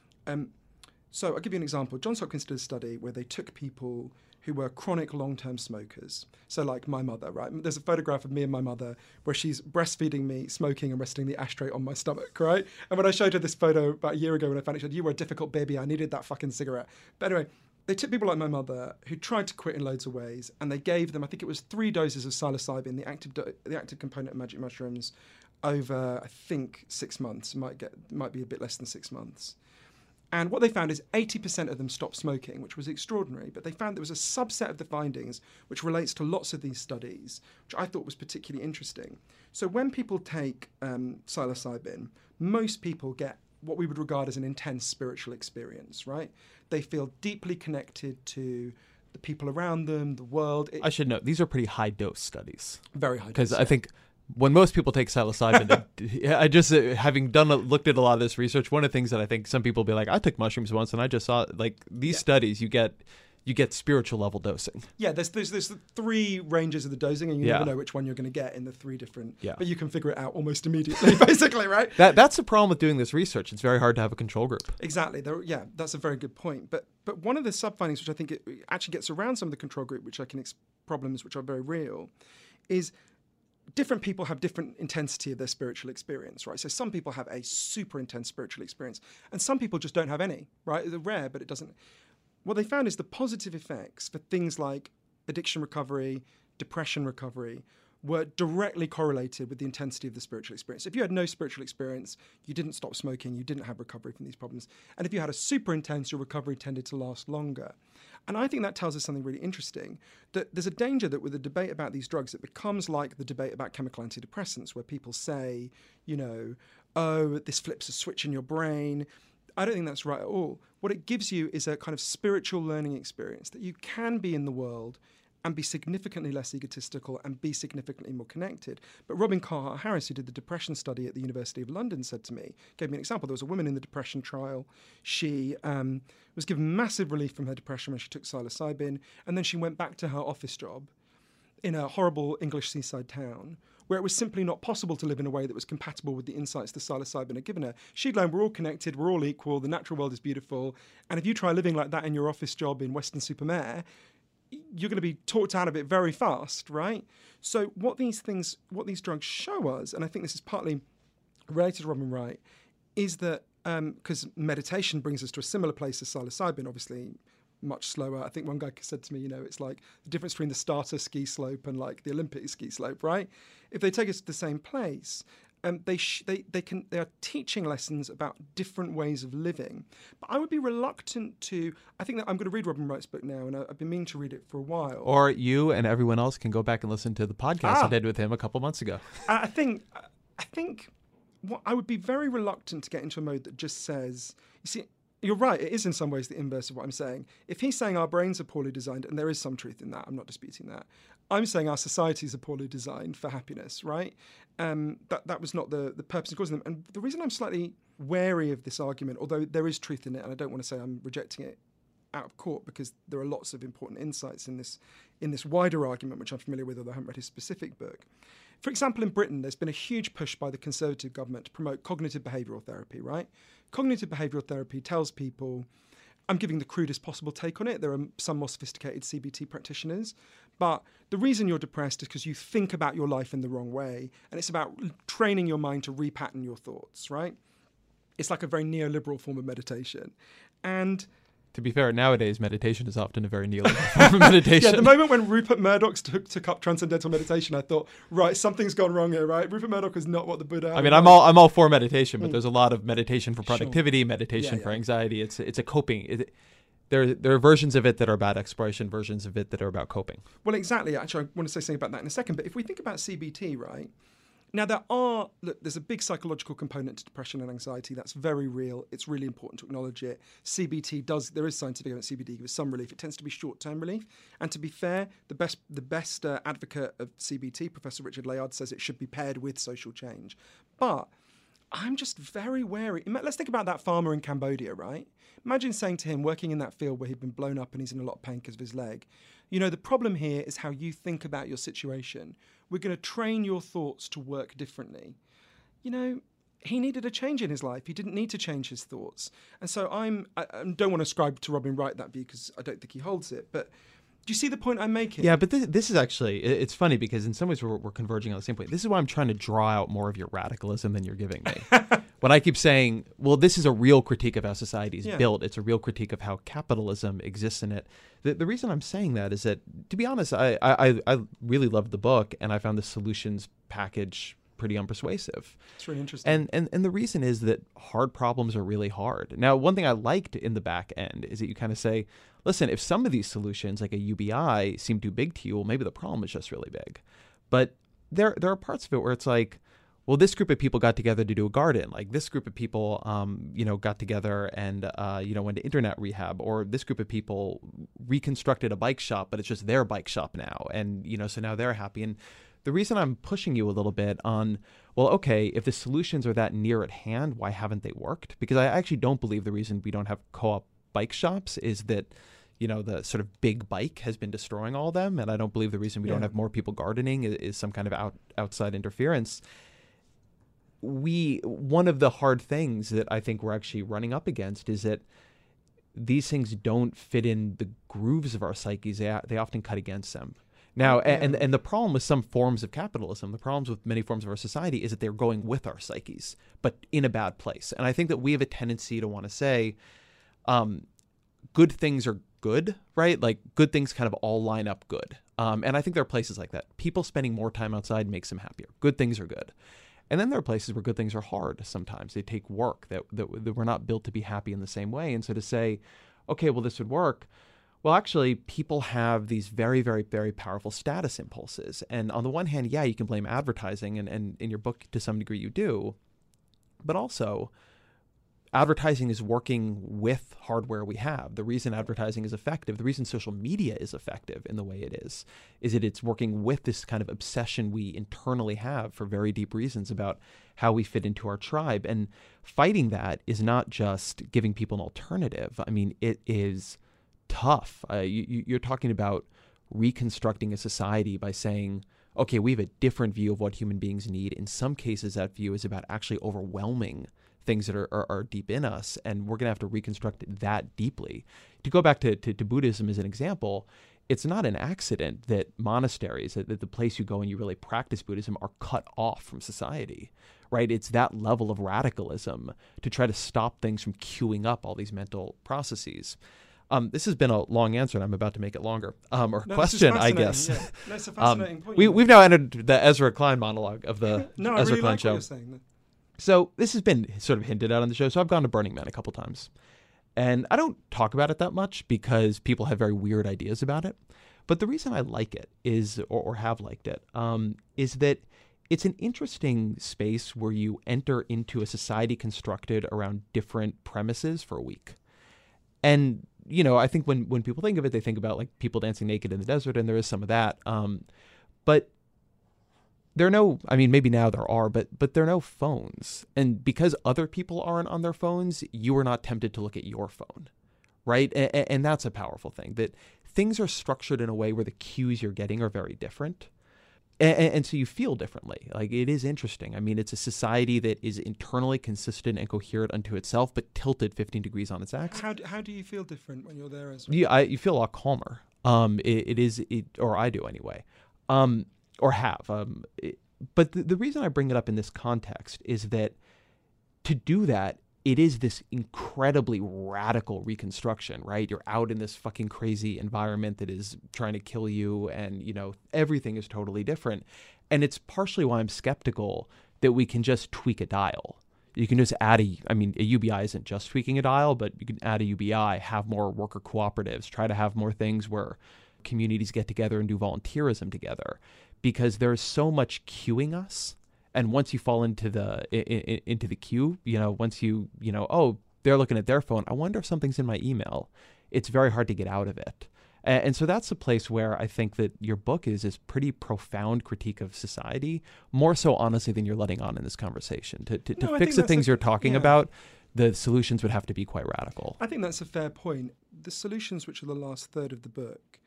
So I'll give you an example. Johns Hopkins did a study where they took people who were chronic long-term smokers. So like my mother, right? There's a photograph of me and my mother where she's breastfeeding me, smoking, and resting the ashtray on my stomach, right? And when I showed her this photo about a year ago when I found it, she said, "You were a difficult baby. I needed that fucking cigarette." But anyway, they took people like my mother who tried to quit in loads of ways, and they gave them, I think it was 3 doses of psilocybin, the active component of magic mushrooms, over, I think, 6 months. Might be a bit less than 6 months. And what they found is 80% of them stopped smoking, which was extraordinary. But they found there was a subset of the findings which relates to lots of these studies, which I thought was particularly interesting. So when people take psilocybin, most people get what we would regard as an intense spiritual experience, right? They feel deeply connected to the people around them, the world. I should note, these are pretty high dose studies. Very high dose. Because I think when most people take psilocybin, I just, having looked at a lot of this research, one of the things that I think some people will be like, I took mushrooms once and I just saw, like, these studies, you get spiritual level dosing. Yeah, there's 3 ranges of the dosing, and you never know which one you're going to get in the 3 different. Yeah. But you can figure it out almost immediately, basically, right? That's the problem with doing this research. It's very hard to have a control group. Exactly. That's a very good point. But one of the sub-findings, which I think it actually gets around some of the control group, which problems which are very real, is different people have different intensity of their spiritual experience, right? So some people have a super intense spiritual experience, and some people just don't have any, right? They're rare, but it doesn't. What they found is the positive effects for things like addiction recovery, depression recovery, were directly correlated with the intensity of the spiritual experience. If you had no spiritual experience, you didn't stop smoking, you didn't have recovery from these problems. And if you had a super intense, your recovery tended to last longer. And I think that tells us something really interesting, that there's a danger that with the debate about these drugs, it becomes like the debate about chemical antidepressants, where people say, oh, this flips a switch in your brain. I don't think that's right at all. What it gives you is a kind of spiritual learning experience that you can be in the world and be significantly less egotistical and be significantly more connected. But Robin Carhart-Harris, who did the depression study at the University of London, gave me an example. There was a woman in the depression trial. She was given massive relief from her depression when she took psilocybin, and then she went back to her office job in a horrible English seaside town where it was simply not possible to live in a way that was compatible with the insights the psilocybin had given her. She'd learned we're all connected, we're all equal, the natural world is beautiful, and if you try living like that in your office job in Weston-super-Mare, you're going to be talked out of it very fast, right? So what these drugs show us, and I think this is partly related to Robin Wright, is that because meditation brings us to a similar place as psilocybin, obviously much slower. I think one guy said to me, it's like the difference between the starter ski slope and like the Olympic ski slope, right? If they take us to the same place, they are teaching lessons about different ways of living. But I would be reluctant to. I think that I'm going to read Robin Wright's book now, and I've been meaning to read it for a while. Or you and everyone else can go back and listen to the podcast I did with him a couple months ago. I think what I would be very reluctant to get into a mode that just says, you see, you're right, it is in some ways the inverse of what I'm saying. If he's saying our brains are poorly designed, and there is some truth in that, I'm not disputing that. I'm saying our societies are poorly designed for happiness, right? That was not the purpose of causing them. And the reason I'm slightly wary of this argument, although there is truth in it, and I don't want to say I'm rejecting it out of court, because there are lots of important insights in this wider argument, which I'm familiar with, although I haven't read his specific book. For example, in Britain, there's been a huge push by the Conservative government to promote cognitive behavioural therapy, right? Cognitive behavioural therapy tells people, I'm giving the crudest possible take on it. There are some more sophisticated CBT practitioners, but the reason you're depressed is because you think about your life in the wrong way, and it's about training your mind to repattern your thoughts, right? It's like a very neoliberal form of meditation. And to be fair, nowadays meditation is often a very neoliberal form of meditation. Yeah, the moment when Rupert Murdoch took up transcendental meditation, I thought, right, something's gone wrong here, right? Rupert Murdoch is not what the Buddha. I mean, I'm all for meditation, but there's a lot of meditation for productivity, meditation for anxiety. It's a coping. There are versions of it that are about exploration, versions of it that are about coping. Well, exactly. Actually, I want to say something about that in a second. But if we think about CBT, right? Now, there's a big psychological component to depression and anxiety. That's very real. It's really important to acknowledge it. There is scientific evidence CBT gives some relief. It tends to be short-term relief. And to be fair, the best advocate of CBT, Professor Richard Layard, says it should be paired with social change. But I'm just very wary. Let's think about that farmer in Cambodia, right? Imagine saying to him, working in that field where he'd been blown up and he's in a lot of pain because of his leg, the problem here is how you think about your situation. We're going to train your thoughts to work differently. He needed a change in his life. He didn't need to change his thoughts. And so I don't want to ascribe to Robin Wright that view because I don't think he holds it. But do you see the point I'm making? Yeah, but this is actually, it's funny because in some ways we're converging on the same point. This is why I'm trying to draw out more of your radicalism than you're giving me. When I keep saying, well, this is a real critique of how society is built. It's a real critique of how capitalism exists in it. The reason I'm saying that is that, to be honest, I really loved the book and I found the solutions package pretty unpersuasive. It's really interesting. And the reason is that hard problems are really hard. Now, one thing I liked in the back end is that you kind of say, listen, if some of these solutions, like a UBI, seem too big to you, well, maybe the problem is just really big. But there are parts of it where it's like, well, this group of people got together to do a garden. Like this group of people, got together and, went to internet rehab. Or this group of people reconstructed a bike shop, but it's just their bike shop now. And, so now they're happy. And the reason I'm pushing you a little bit on, well, okay, if the solutions are that near at hand, why haven't they worked? Because I actually don't believe the reason we don't have co-op bike shops is that, the sort of big bike has been destroying all of them. And I don't believe the reason we don't have more people gardening is some kind of outside interference. One of the hard things that I think we're actually running up against is that these things don't fit in the grooves of our psyches. They often cut against them. Now, and the problem with some forms of capitalism, the problems with many forms of our society is that they're going with our psyches, but in a bad place. And I think that we have a tendency to want to say, good things are good, right? Like good things kind of all line up good. And I think there are places like that. People spending more time outside makes them happier. Good things are good. And then there are places where good things are hard sometimes. They take work that we're not built to be happy in the same way. And so to say, okay, well, this would work. Well, actually, people have these very, very, very powerful status impulses. And on the one hand, yeah, you can blame advertising. And in your book, to some degree, you do. But also, advertising is working with hardware we have. The reason advertising is effective, the reason social media is effective in the way it is that it's working with this kind of obsession we internally have for very deep reasons about how we fit into our tribe. And fighting that is not just giving people an alternative. I mean, it is tough. You're talking about reconstructing a society by saying, okay, we have a different view of what human beings need. In some cases, that view is about actually overwhelming things that are deep in us, and we're going to have to reconstruct it that deeply. To go back to Buddhism as an example, it's not an accident that monasteries, that the place you go and you really practice Buddhism, are cut off from society, right? It's that level of radicalism to try to stop things from queuing up all these mental processes. This has been a long answer, and I'm about to make it longer. Question, I guess. Yeah. No, it's a fascinating point. We've now entered the Ezra Klein monologue of the no, Ezra I really Klein like show. What you're saying. So this has been sort of hinted at on the show. So I've gone to Burning Man a couple times. And I don't talk about it that much because people have very weird ideas about it. But the reason I like it is, or have liked it, is that it's an interesting space where you enter into a society constructed around different premises for a week. And, you know, I think when people think of it, they think about like people dancing naked in the desert, and there is some of that. But there are no, I mean, maybe now there are, but there are no phones. And because other people aren't on their phones, you are not tempted to look at your phone, right? And that's a powerful thing, that things are structured in a way where the cues you're getting are very different. And so you feel differently. Like, it is interesting. I mean, it's a society that is internally consistent and coherent unto itself, but tilted 15 degrees on its axis. How do you feel different when you're there as well? You feel a lot calmer. Or I do anyway. Or have. But the reason I bring it up in this context is that to do that, it is this incredibly radical reconstruction, right? You're out in this fucking crazy environment that is trying to kill you, and, you know, everything is totally different. And it's partially why I'm skeptical that we can just tweak a dial. You can just add a UBI isn't just tweaking a dial, but you can add a UBI, have more worker cooperatives, try to have more things where communities get together and do volunteerism together. Because there's so much queuing us, and once you fall into the queue, you know, once you know, oh, they're looking at their phone, I wonder if something's in my email. It's very hard to get out of it, and so that's a place where I think that your book is this pretty profound critique of society, more so honestly than you're letting on in this conversation. To fix the things you're talking about, the solutions would have to be quite radical. I think that's a fair point. The solutions, which are the last third of the book,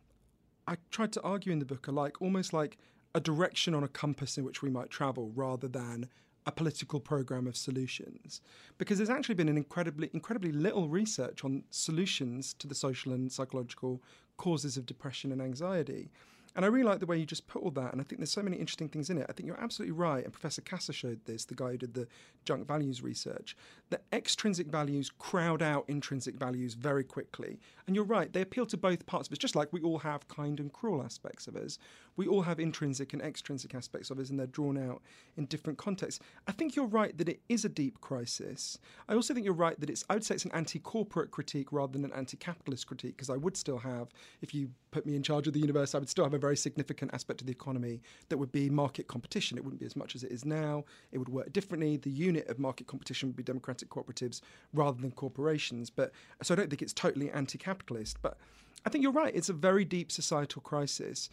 I tried to argue in the book, are almost like a direction on a compass in which we might travel, rather than a political program of solutions. Because there's actually been an incredibly little research on solutions to the social and psychological causes of depression and anxiety. And I really like the way you just put all that, and I think there's so many interesting things in it. I think you're absolutely right, and Professor Kasser showed this, the guy who did the junk values research, that extrinsic values crowd out intrinsic values very quickly. And you're right, they appeal to both parts of us, just like we all have kind and cruel aspects of us. We all have intrinsic and extrinsic aspects of us, and they're drawn out in different contexts. I think you're right that it is a deep crisis. I also think you're right that I would say it's an anti-corporate critique rather than an anti-capitalist critique, because I would still have, if you put me in charge of the universe, I would still have a very significant aspect of the economy that would be market competition. It wouldn't be as much as it is now. It would work differently. The unit of market competition would be democratic cooperatives rather than corporations. So I don't think it's totally anti-capitalist. But I think you're right. It's a very deep societal crisis.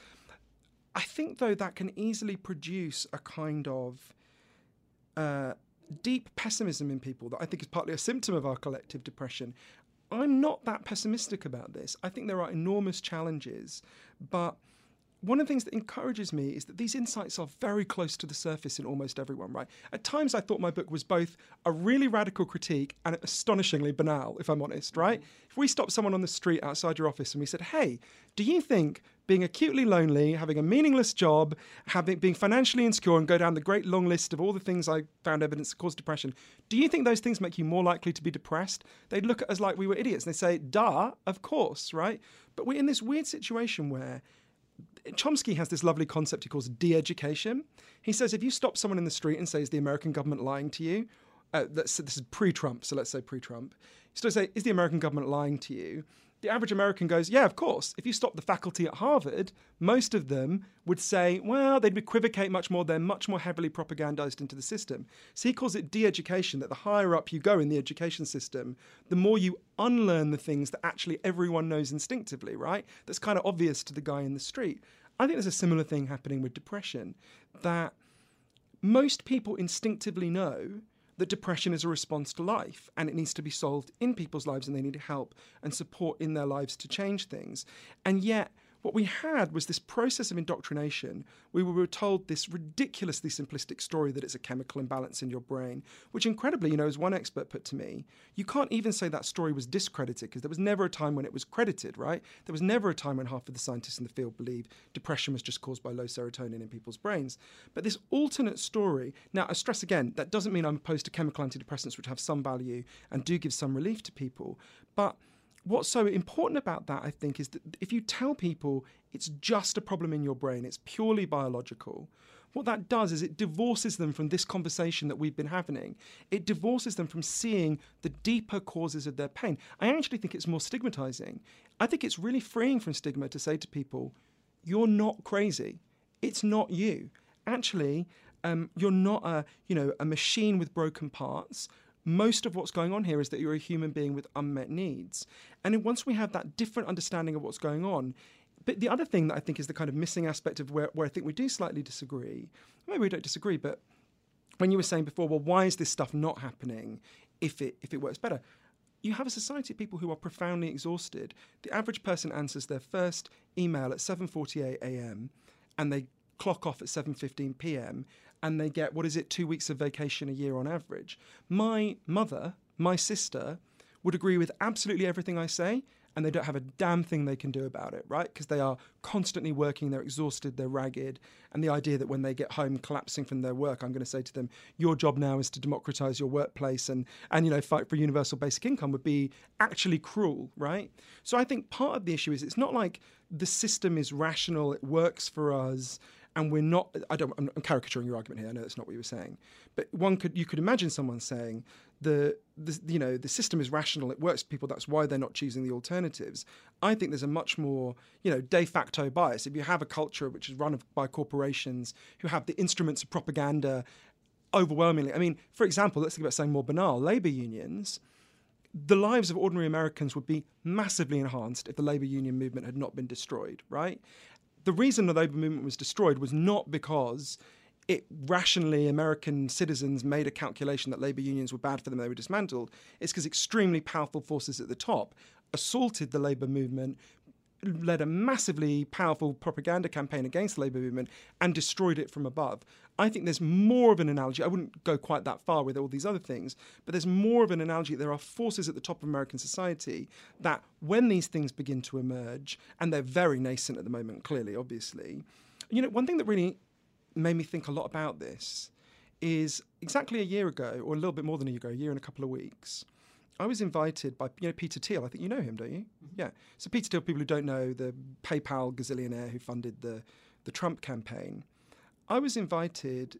I think, though, that can easily produce a kind of deep pessimism in people that I think is partly a symptom of our collective depression. I'm not that pessimistic about this. I think there are enormous challenges, but one of the things that encourages me is that these insights are very close to the surface in almost everyone, right? At times I thought my book was both a really radical critique and astonishingly banal, if I'm honest, right? If we stopped someone on the street outside your office and we said, hey, do you think being acutely lonely, having a meaningless job, being financially insecure, and go down the great long list of all the things I found evidence that cause depression, do you think those things make you more likely to be depressed? They'd look at us like we were idiots and they'd say, duh, of course, right? But we're in this weird situation where Chomsky has this lovely concept he calls de-education. He says if you stop someone in the street and say, is the American government lying to you? This is pre-Trump, so let's say pre-Trump. You still say, is the American government lying to you? The average American goes, yeah, of course. If you stop the faculty at Harvard, most of them would say, well, they'd equivocate much more. They're much more heavily propagandized into the system. So he calls it de-education, that the higher up you go in the education system, the more you unlearn the things that actually everyone knows instinctively, right? That's kind of obvious to the guy in the street. I think there's a similar thing happening with depression, that most people instinctively know that depression is a response to life and it needs to be solved in people's lives and they need help and support in their lives to change things. And yet What we had was this process of indoctrination. We were told this ridiculously simplistic story that it's a chemical imbalance in your brain, which incredibly, as one expert put to me, you can't even say that story was discredited because there was never a time when it was credited, right? There was never a time when half of the scientists in the field believed depression was just caused by low serotonin in people's brains. But this alternate story, now I stress again, that doesn't mean I'm opposed to chemical antidepressants which have some value and do give some relief to people, but what's so important about that, I think, is that if you tell people it's just a problem in your brain, it's purely biological, what that does is it divorces them from this conversation that we've been having. It divorces them from seeing the deeper causes of their pain. I actually think it's more stigmatizing. I think it's really freeing from stigma to say to people, you're not crazy. It's not you. Actually, you're not a machine with broken parts. Most of what's going on here is that you're a human being with unmet needs. And once we have that different understanding of what's going on, but the other thing that I think is the kind of missing aspect of where I think we do slightly disagree, maybe we don't disagree, but when you were saying before, well, why is this stuff not happening if it works better? You have a society of people who are profoundly exhausted. The average person answers their first email at 7:48 a.m. and they clock off at 7:15 p.m. and they get, 2 weeks of vacation a year on average. My mother, my sister, would agree with absolutely everything I say, and they don't have a damn thing they can do about it, right? Because they are constantly working, they're exhausted, they're ragged, and the idea that when they get home collapsing from their work, I'm going to say to them, your job now is to democratize your workplace and fight for universal basic income would be actually cruel, right? So I think part of the issue is it's not like the system is rational, it works for us, and we're not. I'm caricaturing your argument here. I know that's not what you were saying, but you could imagine someone saying the system is rational. It works for people. That's why they're not choosing the alternatives. I think there's a much more de facto bias. If you have a culture which is run by corporations who have the instruments of propaganda overwhelmingly. I mean, for example, let's think about something more banal. Labor unions. The lives of ordinary Americans would be massively enhanced if the labor union movement had not been destroyed, right? The reason the labor movement was destroyed was not because rationally American citizens made a calculation that labor unions were bad for them, they were dismantled. It's because extremely powerful forces at the top assaulted the labor movement, led a massively powerful propaganda campaign against the labor movement and destroyed it from above. I think there's more of an analogy. I wouldn't go quite that far with all these other things, but there's more of an analogy. There are forces at the top of American society that when these things begin to emerge, and they're very nascent at the moment, clearly, obviously, one thing that really made me think a lot about this is exactly a year ago, or a little bit more than a year ago, a year and a couple of weeks, I was invited by Peter Thiel. I think you know him, don't you? Mm-hmm. Yeah. So Peter Thiel, people who don't know, the PayPal gazillionaire who funded the Trump campaign. I was invited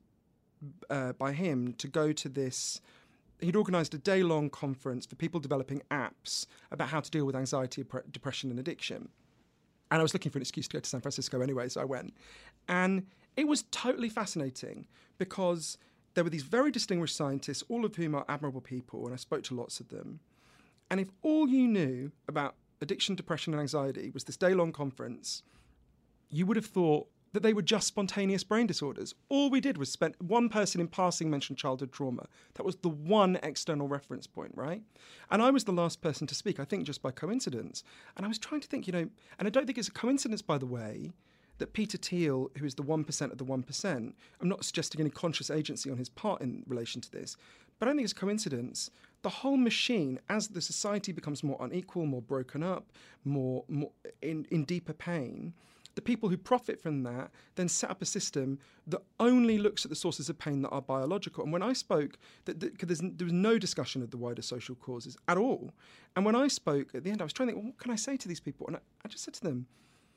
by him to go to this. He'd organised a day-long conference for people developing apps about how to deal with anxiety, depression and addiction. And I was looking for an excuse to go to San Francisco anyway, so I went. And it was totally fascinating because there were these very distinguished scientists, all of whom are admirable people, and I spoke to lots of them. And if all you knew about addiction, depression, and anxiety was this day-long conference, you would have thought that they were just spontaneous brain disorders. All we did was one person in passing mentioned childhood trauma. That was the one external reference point, right? And I was the last person to speak, I think just by coincidence. And I was trying to think, and I don't think it's a coincidence, by the way, that Peter Thiel, who is the 1% of the 1%, I'm not suggesting any conscious agency on his part in relation to this, but I don't think it's a coincidence. The whole machine, as the society becomes more unequal, more broken up, more in deeper pain, the people who profit from that then set up a system that only looks at the sources of pain that are biological. And when I spoke, there was no discussion of the wider social causes at all. And when I spoke at the end, I was trying to think, well, what can I say to these people? And I just said to them,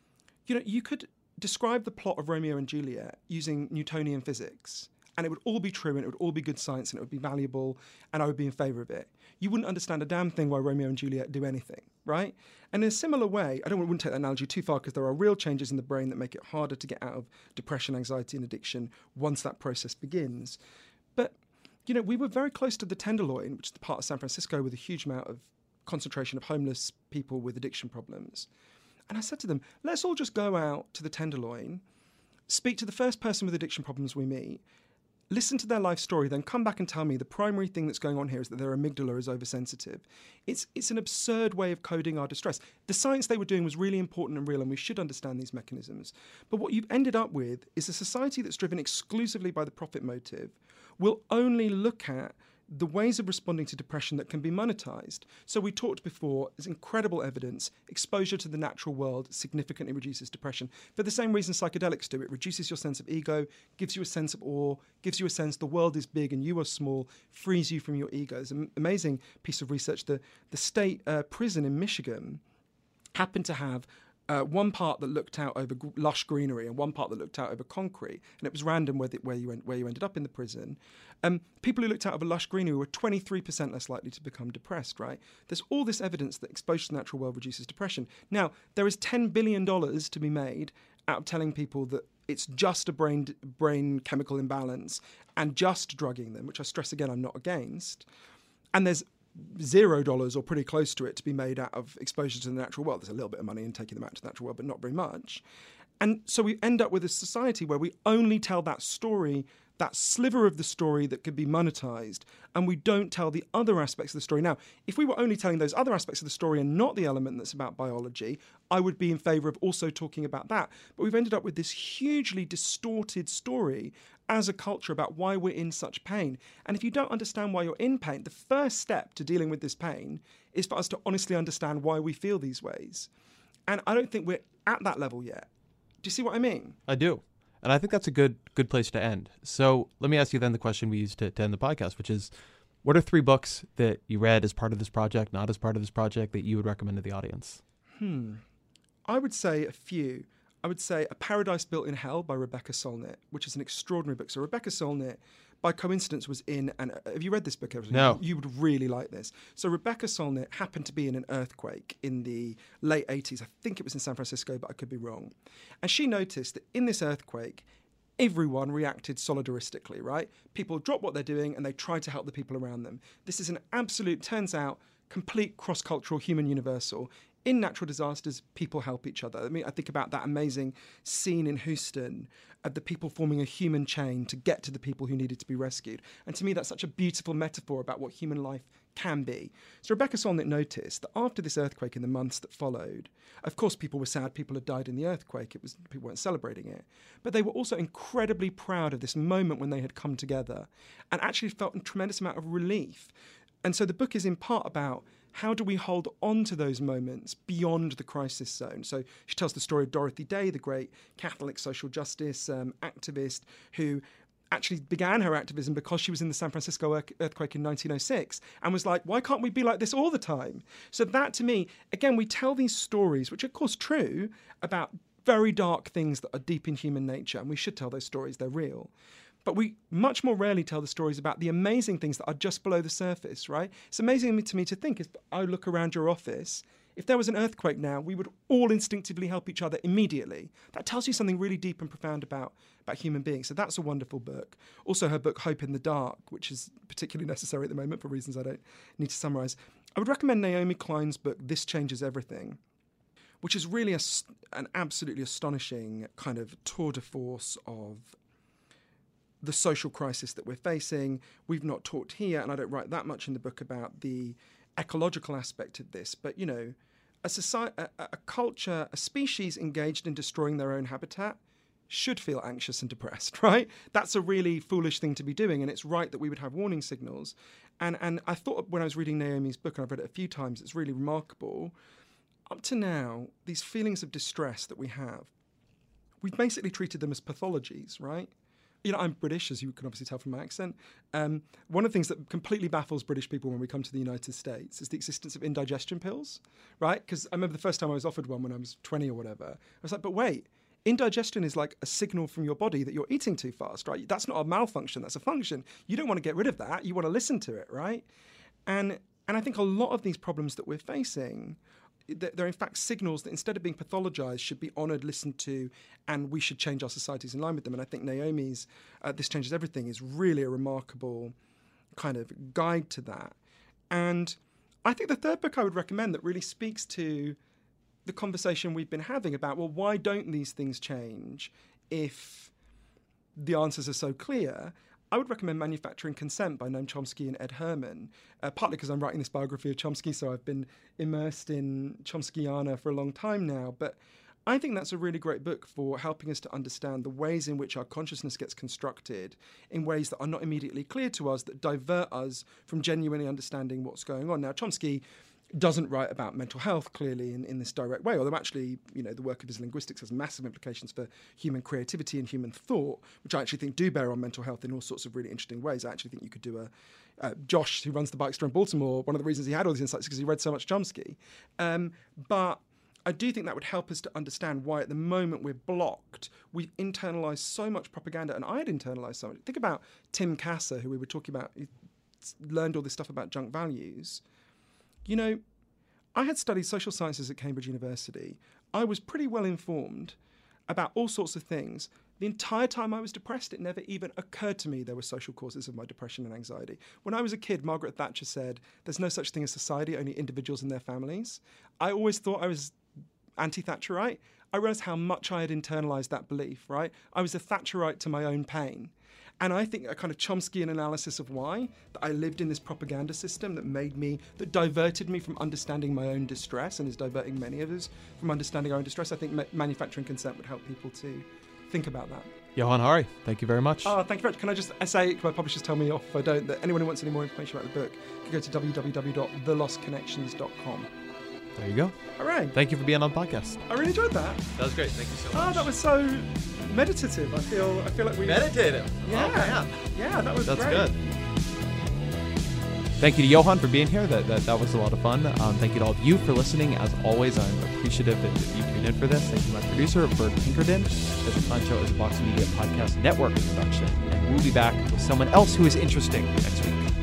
you could describe the plot of Romeo and Juliet using Newtonian physics, and it would all be true, and it would all be good science, and it would be valuable, and I would be in favour of it. You wouldn't understand a damn thing why Romeo and Juliet do anything, right? And in a similar way, I wouldn't take that analogy too far because there are real changes in the brain that make it harder to get out of depression, anxiety, and addiction once that process begins. But, we were very close to the Tenderloin, which is the part of San Francisco with a huge amount of concentration of homeless people with addiction problems. And I said to them, let's all just go out to the Tenderloin, speak to the first person with addiction problems we meet, listen to their life story, then come back and tell me the primary thing that's going on here is that their amygdala is oversensitive. It's an absurd way of coding our distress. The science they were doing was really important and real, and we should understand these mechanisms. But what you've ended up with is a society that's driven exclusively by the profit motive will only look at the ways of responding to depression that can be monetized. So we talked before, there's incredible evidence, exposure to the natural world significantly reduces depression. For the same reason psychedelics do, it reduces your sense of ego, gives you a sense of awe, gives you a sense the world is big and you are small, frees you from your ego. It's an amazing piece of research. The state prison in Michigan happened to have one part that looked out over lush greenery and one part that looked out over concrete, and it was random where you ended up in the prison. People who looked out over lush greenery were 23% less likely to become depressed, right? There's all this evidence that exposure to the natural world reduces depression. Now, there is $10 billion to be made out of telling people that it's just a brain chemical imbalance and just drugging them, which I stress again I'm not against. And there's $0 or pretty close to it to be made out of exposure to the natural world. There's a little bit of money in taking them out to the natural world, but not very much. And so we end up with a society where we only tell that story, that sliver of the story that could be monetized, and we don't tell the other aspects of the story. Now, if we were only telling those other aspects of the story and not the element that's about biology, I would be in favor of also talking about that. But we've ended up with this hugely distorted story as a culture about why we're in such pain. And if you don't understand why you're in pain, the first step to dealing with this pain is for us to honestly understand why we feel these ways. And I don't think we're at that level yet. Do you see what I mean? I do. And I think that's a good place to end. So let me ask you then the question we used to end the podcast, which is, what are 3 books that you read as part of this project, not as part of this project, that you would recommend to the audience? I would say a few. I would say A Paradise Built in Hell by Rebecca Solnit, which is an extraordinary book. So Rebecca Solnit, by coincidence, was in, and have you read this book? No. You would really like this. So Rebecca Solnit happened to be in an earthquake in the late 80s. I think it was in San Francisco, but I could be wrong. And she noticed that in this earthquake, everyone reacted solidaristically, right? People dropped what they're doing and they tried to help the people around them. This is an absolute, turns out, complete cross-cultural human universal. In natural disasters, people help each other. I mean, I think about that amazing scene in Houston of the people forming a human chain to get to the people who needed to be rescued. And to me, that's such a beautiful metaphor about what human life can be. So Rebecca Solnit noticed that after this earthquake in the months that followed, of course, people were sad. People had died in the earthquake. People weren't celebrating it. But they were also incredibly proud of this moment when they had come together and actually felt a tremendous amount of relief. And so the book is in part about how do we hold on to those moments beyond the crisis zone? So she tells the story of Dorothy Day, the great Catholic social justice activist who actually began her activism because she was in the San Francisco earthquake in 1906 and was like, why can't we be like this all the time? So that, to me, again, we tell these stories, which are, of course, true, about very dark things that are deep in human nature, and we should tell those stories, they're real. But we much more rarely tell the stories about the amazing things that are just below the surface, right? It's amazing to me to think, as I look around your office, if there was an earthquake now, we would all instinctively help each other immediately. That tells you something really deep and profound about human beings. So that's a wonderful book. Also her book, Hope in the Dark, which is particularly necessary at the moment for reasons I don't need to summarize. I would recommend Naomi Klein's book, This Changes Everything, which is really an absolutely astonishing kind of tour de force of the social crisis that we're facing. We've not talked here, and I don't write that much in the book about the ecological aspect of this, but, you know, a society, a culture, a species engaged in destroying their own habitat should feel anxious and depressed, right? That's a really foolish thing to be doing, and it's right that we would have warning signals. And I thought when I was reading Naomi's book, and I've read it a few times, it's really remarkable. Up to now, these feelings of distress that we have, we've basically treated them as pathologies, right? You know, I'm British, as you can obviously tell from my accent. One of the things that completely baffles British people when we come to the United States is the existence of indigestion pills, right? Because I remember the first time I was offered one when I was 20 or whatever. I was like, but wait, indigestion is like a signal from your body that you're eating too fast, right? That's not a malfunction, that's a function. You don't want to get rid of that. You want to listen to it, right? And I think a lot of these problems that we're facing, they're in fact signals that instead of being pathologized should be honored, listened to, and we should change our societies in line with them. And I think Naomi's This Changes Everything is really a remarkable kind of guide to that. And I think the third book I would recommend that really speaks to the conversation we've been having about, well, why don't these things change if the answers are so clear? I would recommend Manufacturing Consent by Noam Chomsky and Ed Herman, partly because I'm writing this biography of Chomsky, so I've been immersed in Chomskyiana for a long time now. But I think that's a really great book for helping us to understand the ways in which our consciousness gets constructed in ways that are not immediately clear to us, that divert us from genuinely understanding what's going on. Now, Chomsky doesn't write about mental health clearly in this direct way, although actually, the work of his linguistics has massive implications for human creativity and human thought, which I actually think do bear on mental health in all sorts of really interesting ways. I actually think you could do Josh, who runs the bike store in Baltimore, one of the reasons he had all these insights is because he read so much Chomsky. But I do think that would help us to understand why at the moment we're blocked. We've internalized so much propaganda, and I had internalized so much. Think about Tim Kasser, who we were talking about, he learned all this stuff about junk values. I had studied social sciences at Cambridge University. I was pretty well informed about all sorts of things. The entire time I was depressed, it never even occurred to me there were social causes of my depression and anxiety. When I was a kid, Margaret Thatcher said, there's no such thing as society, only individuals and their families. I always thought I was anti-Thatcherite. I realised how much I had internalized that belief, right? I was a Thatcherite to my own pain. And I think a kind of Chomskyan analysis of why, that I lived in this propaganda system that diverted me from understanding my own distress and is diverting many of us from understanding our own distress. I think Manufacturing Consent would help people to think about that. Johann Hari, thank you very much. Oh, thank you very much. Can I just say, my publishers tell me off if I don't, that anyone who wants any more information about the book can go to www.thelostconnections.com. There you go. All right. Thank you for being on the podcast. I really enjoyed that. That was great. Thank you so much. Oh, that was so meditative. I feel like we meditative. Yeah. Oh, man. Yeah, that's great. That's good. Thank you to Johann for being here. That was a lot of fun. Thank you to all of you for listening. As always, I'm appreciative that you tuned in for this. Thank you to my producer, Bert Pinkerton. There's a Clown Show is a Vox Media Podcast Network production. And we'll be back with someone else who is interesting next week.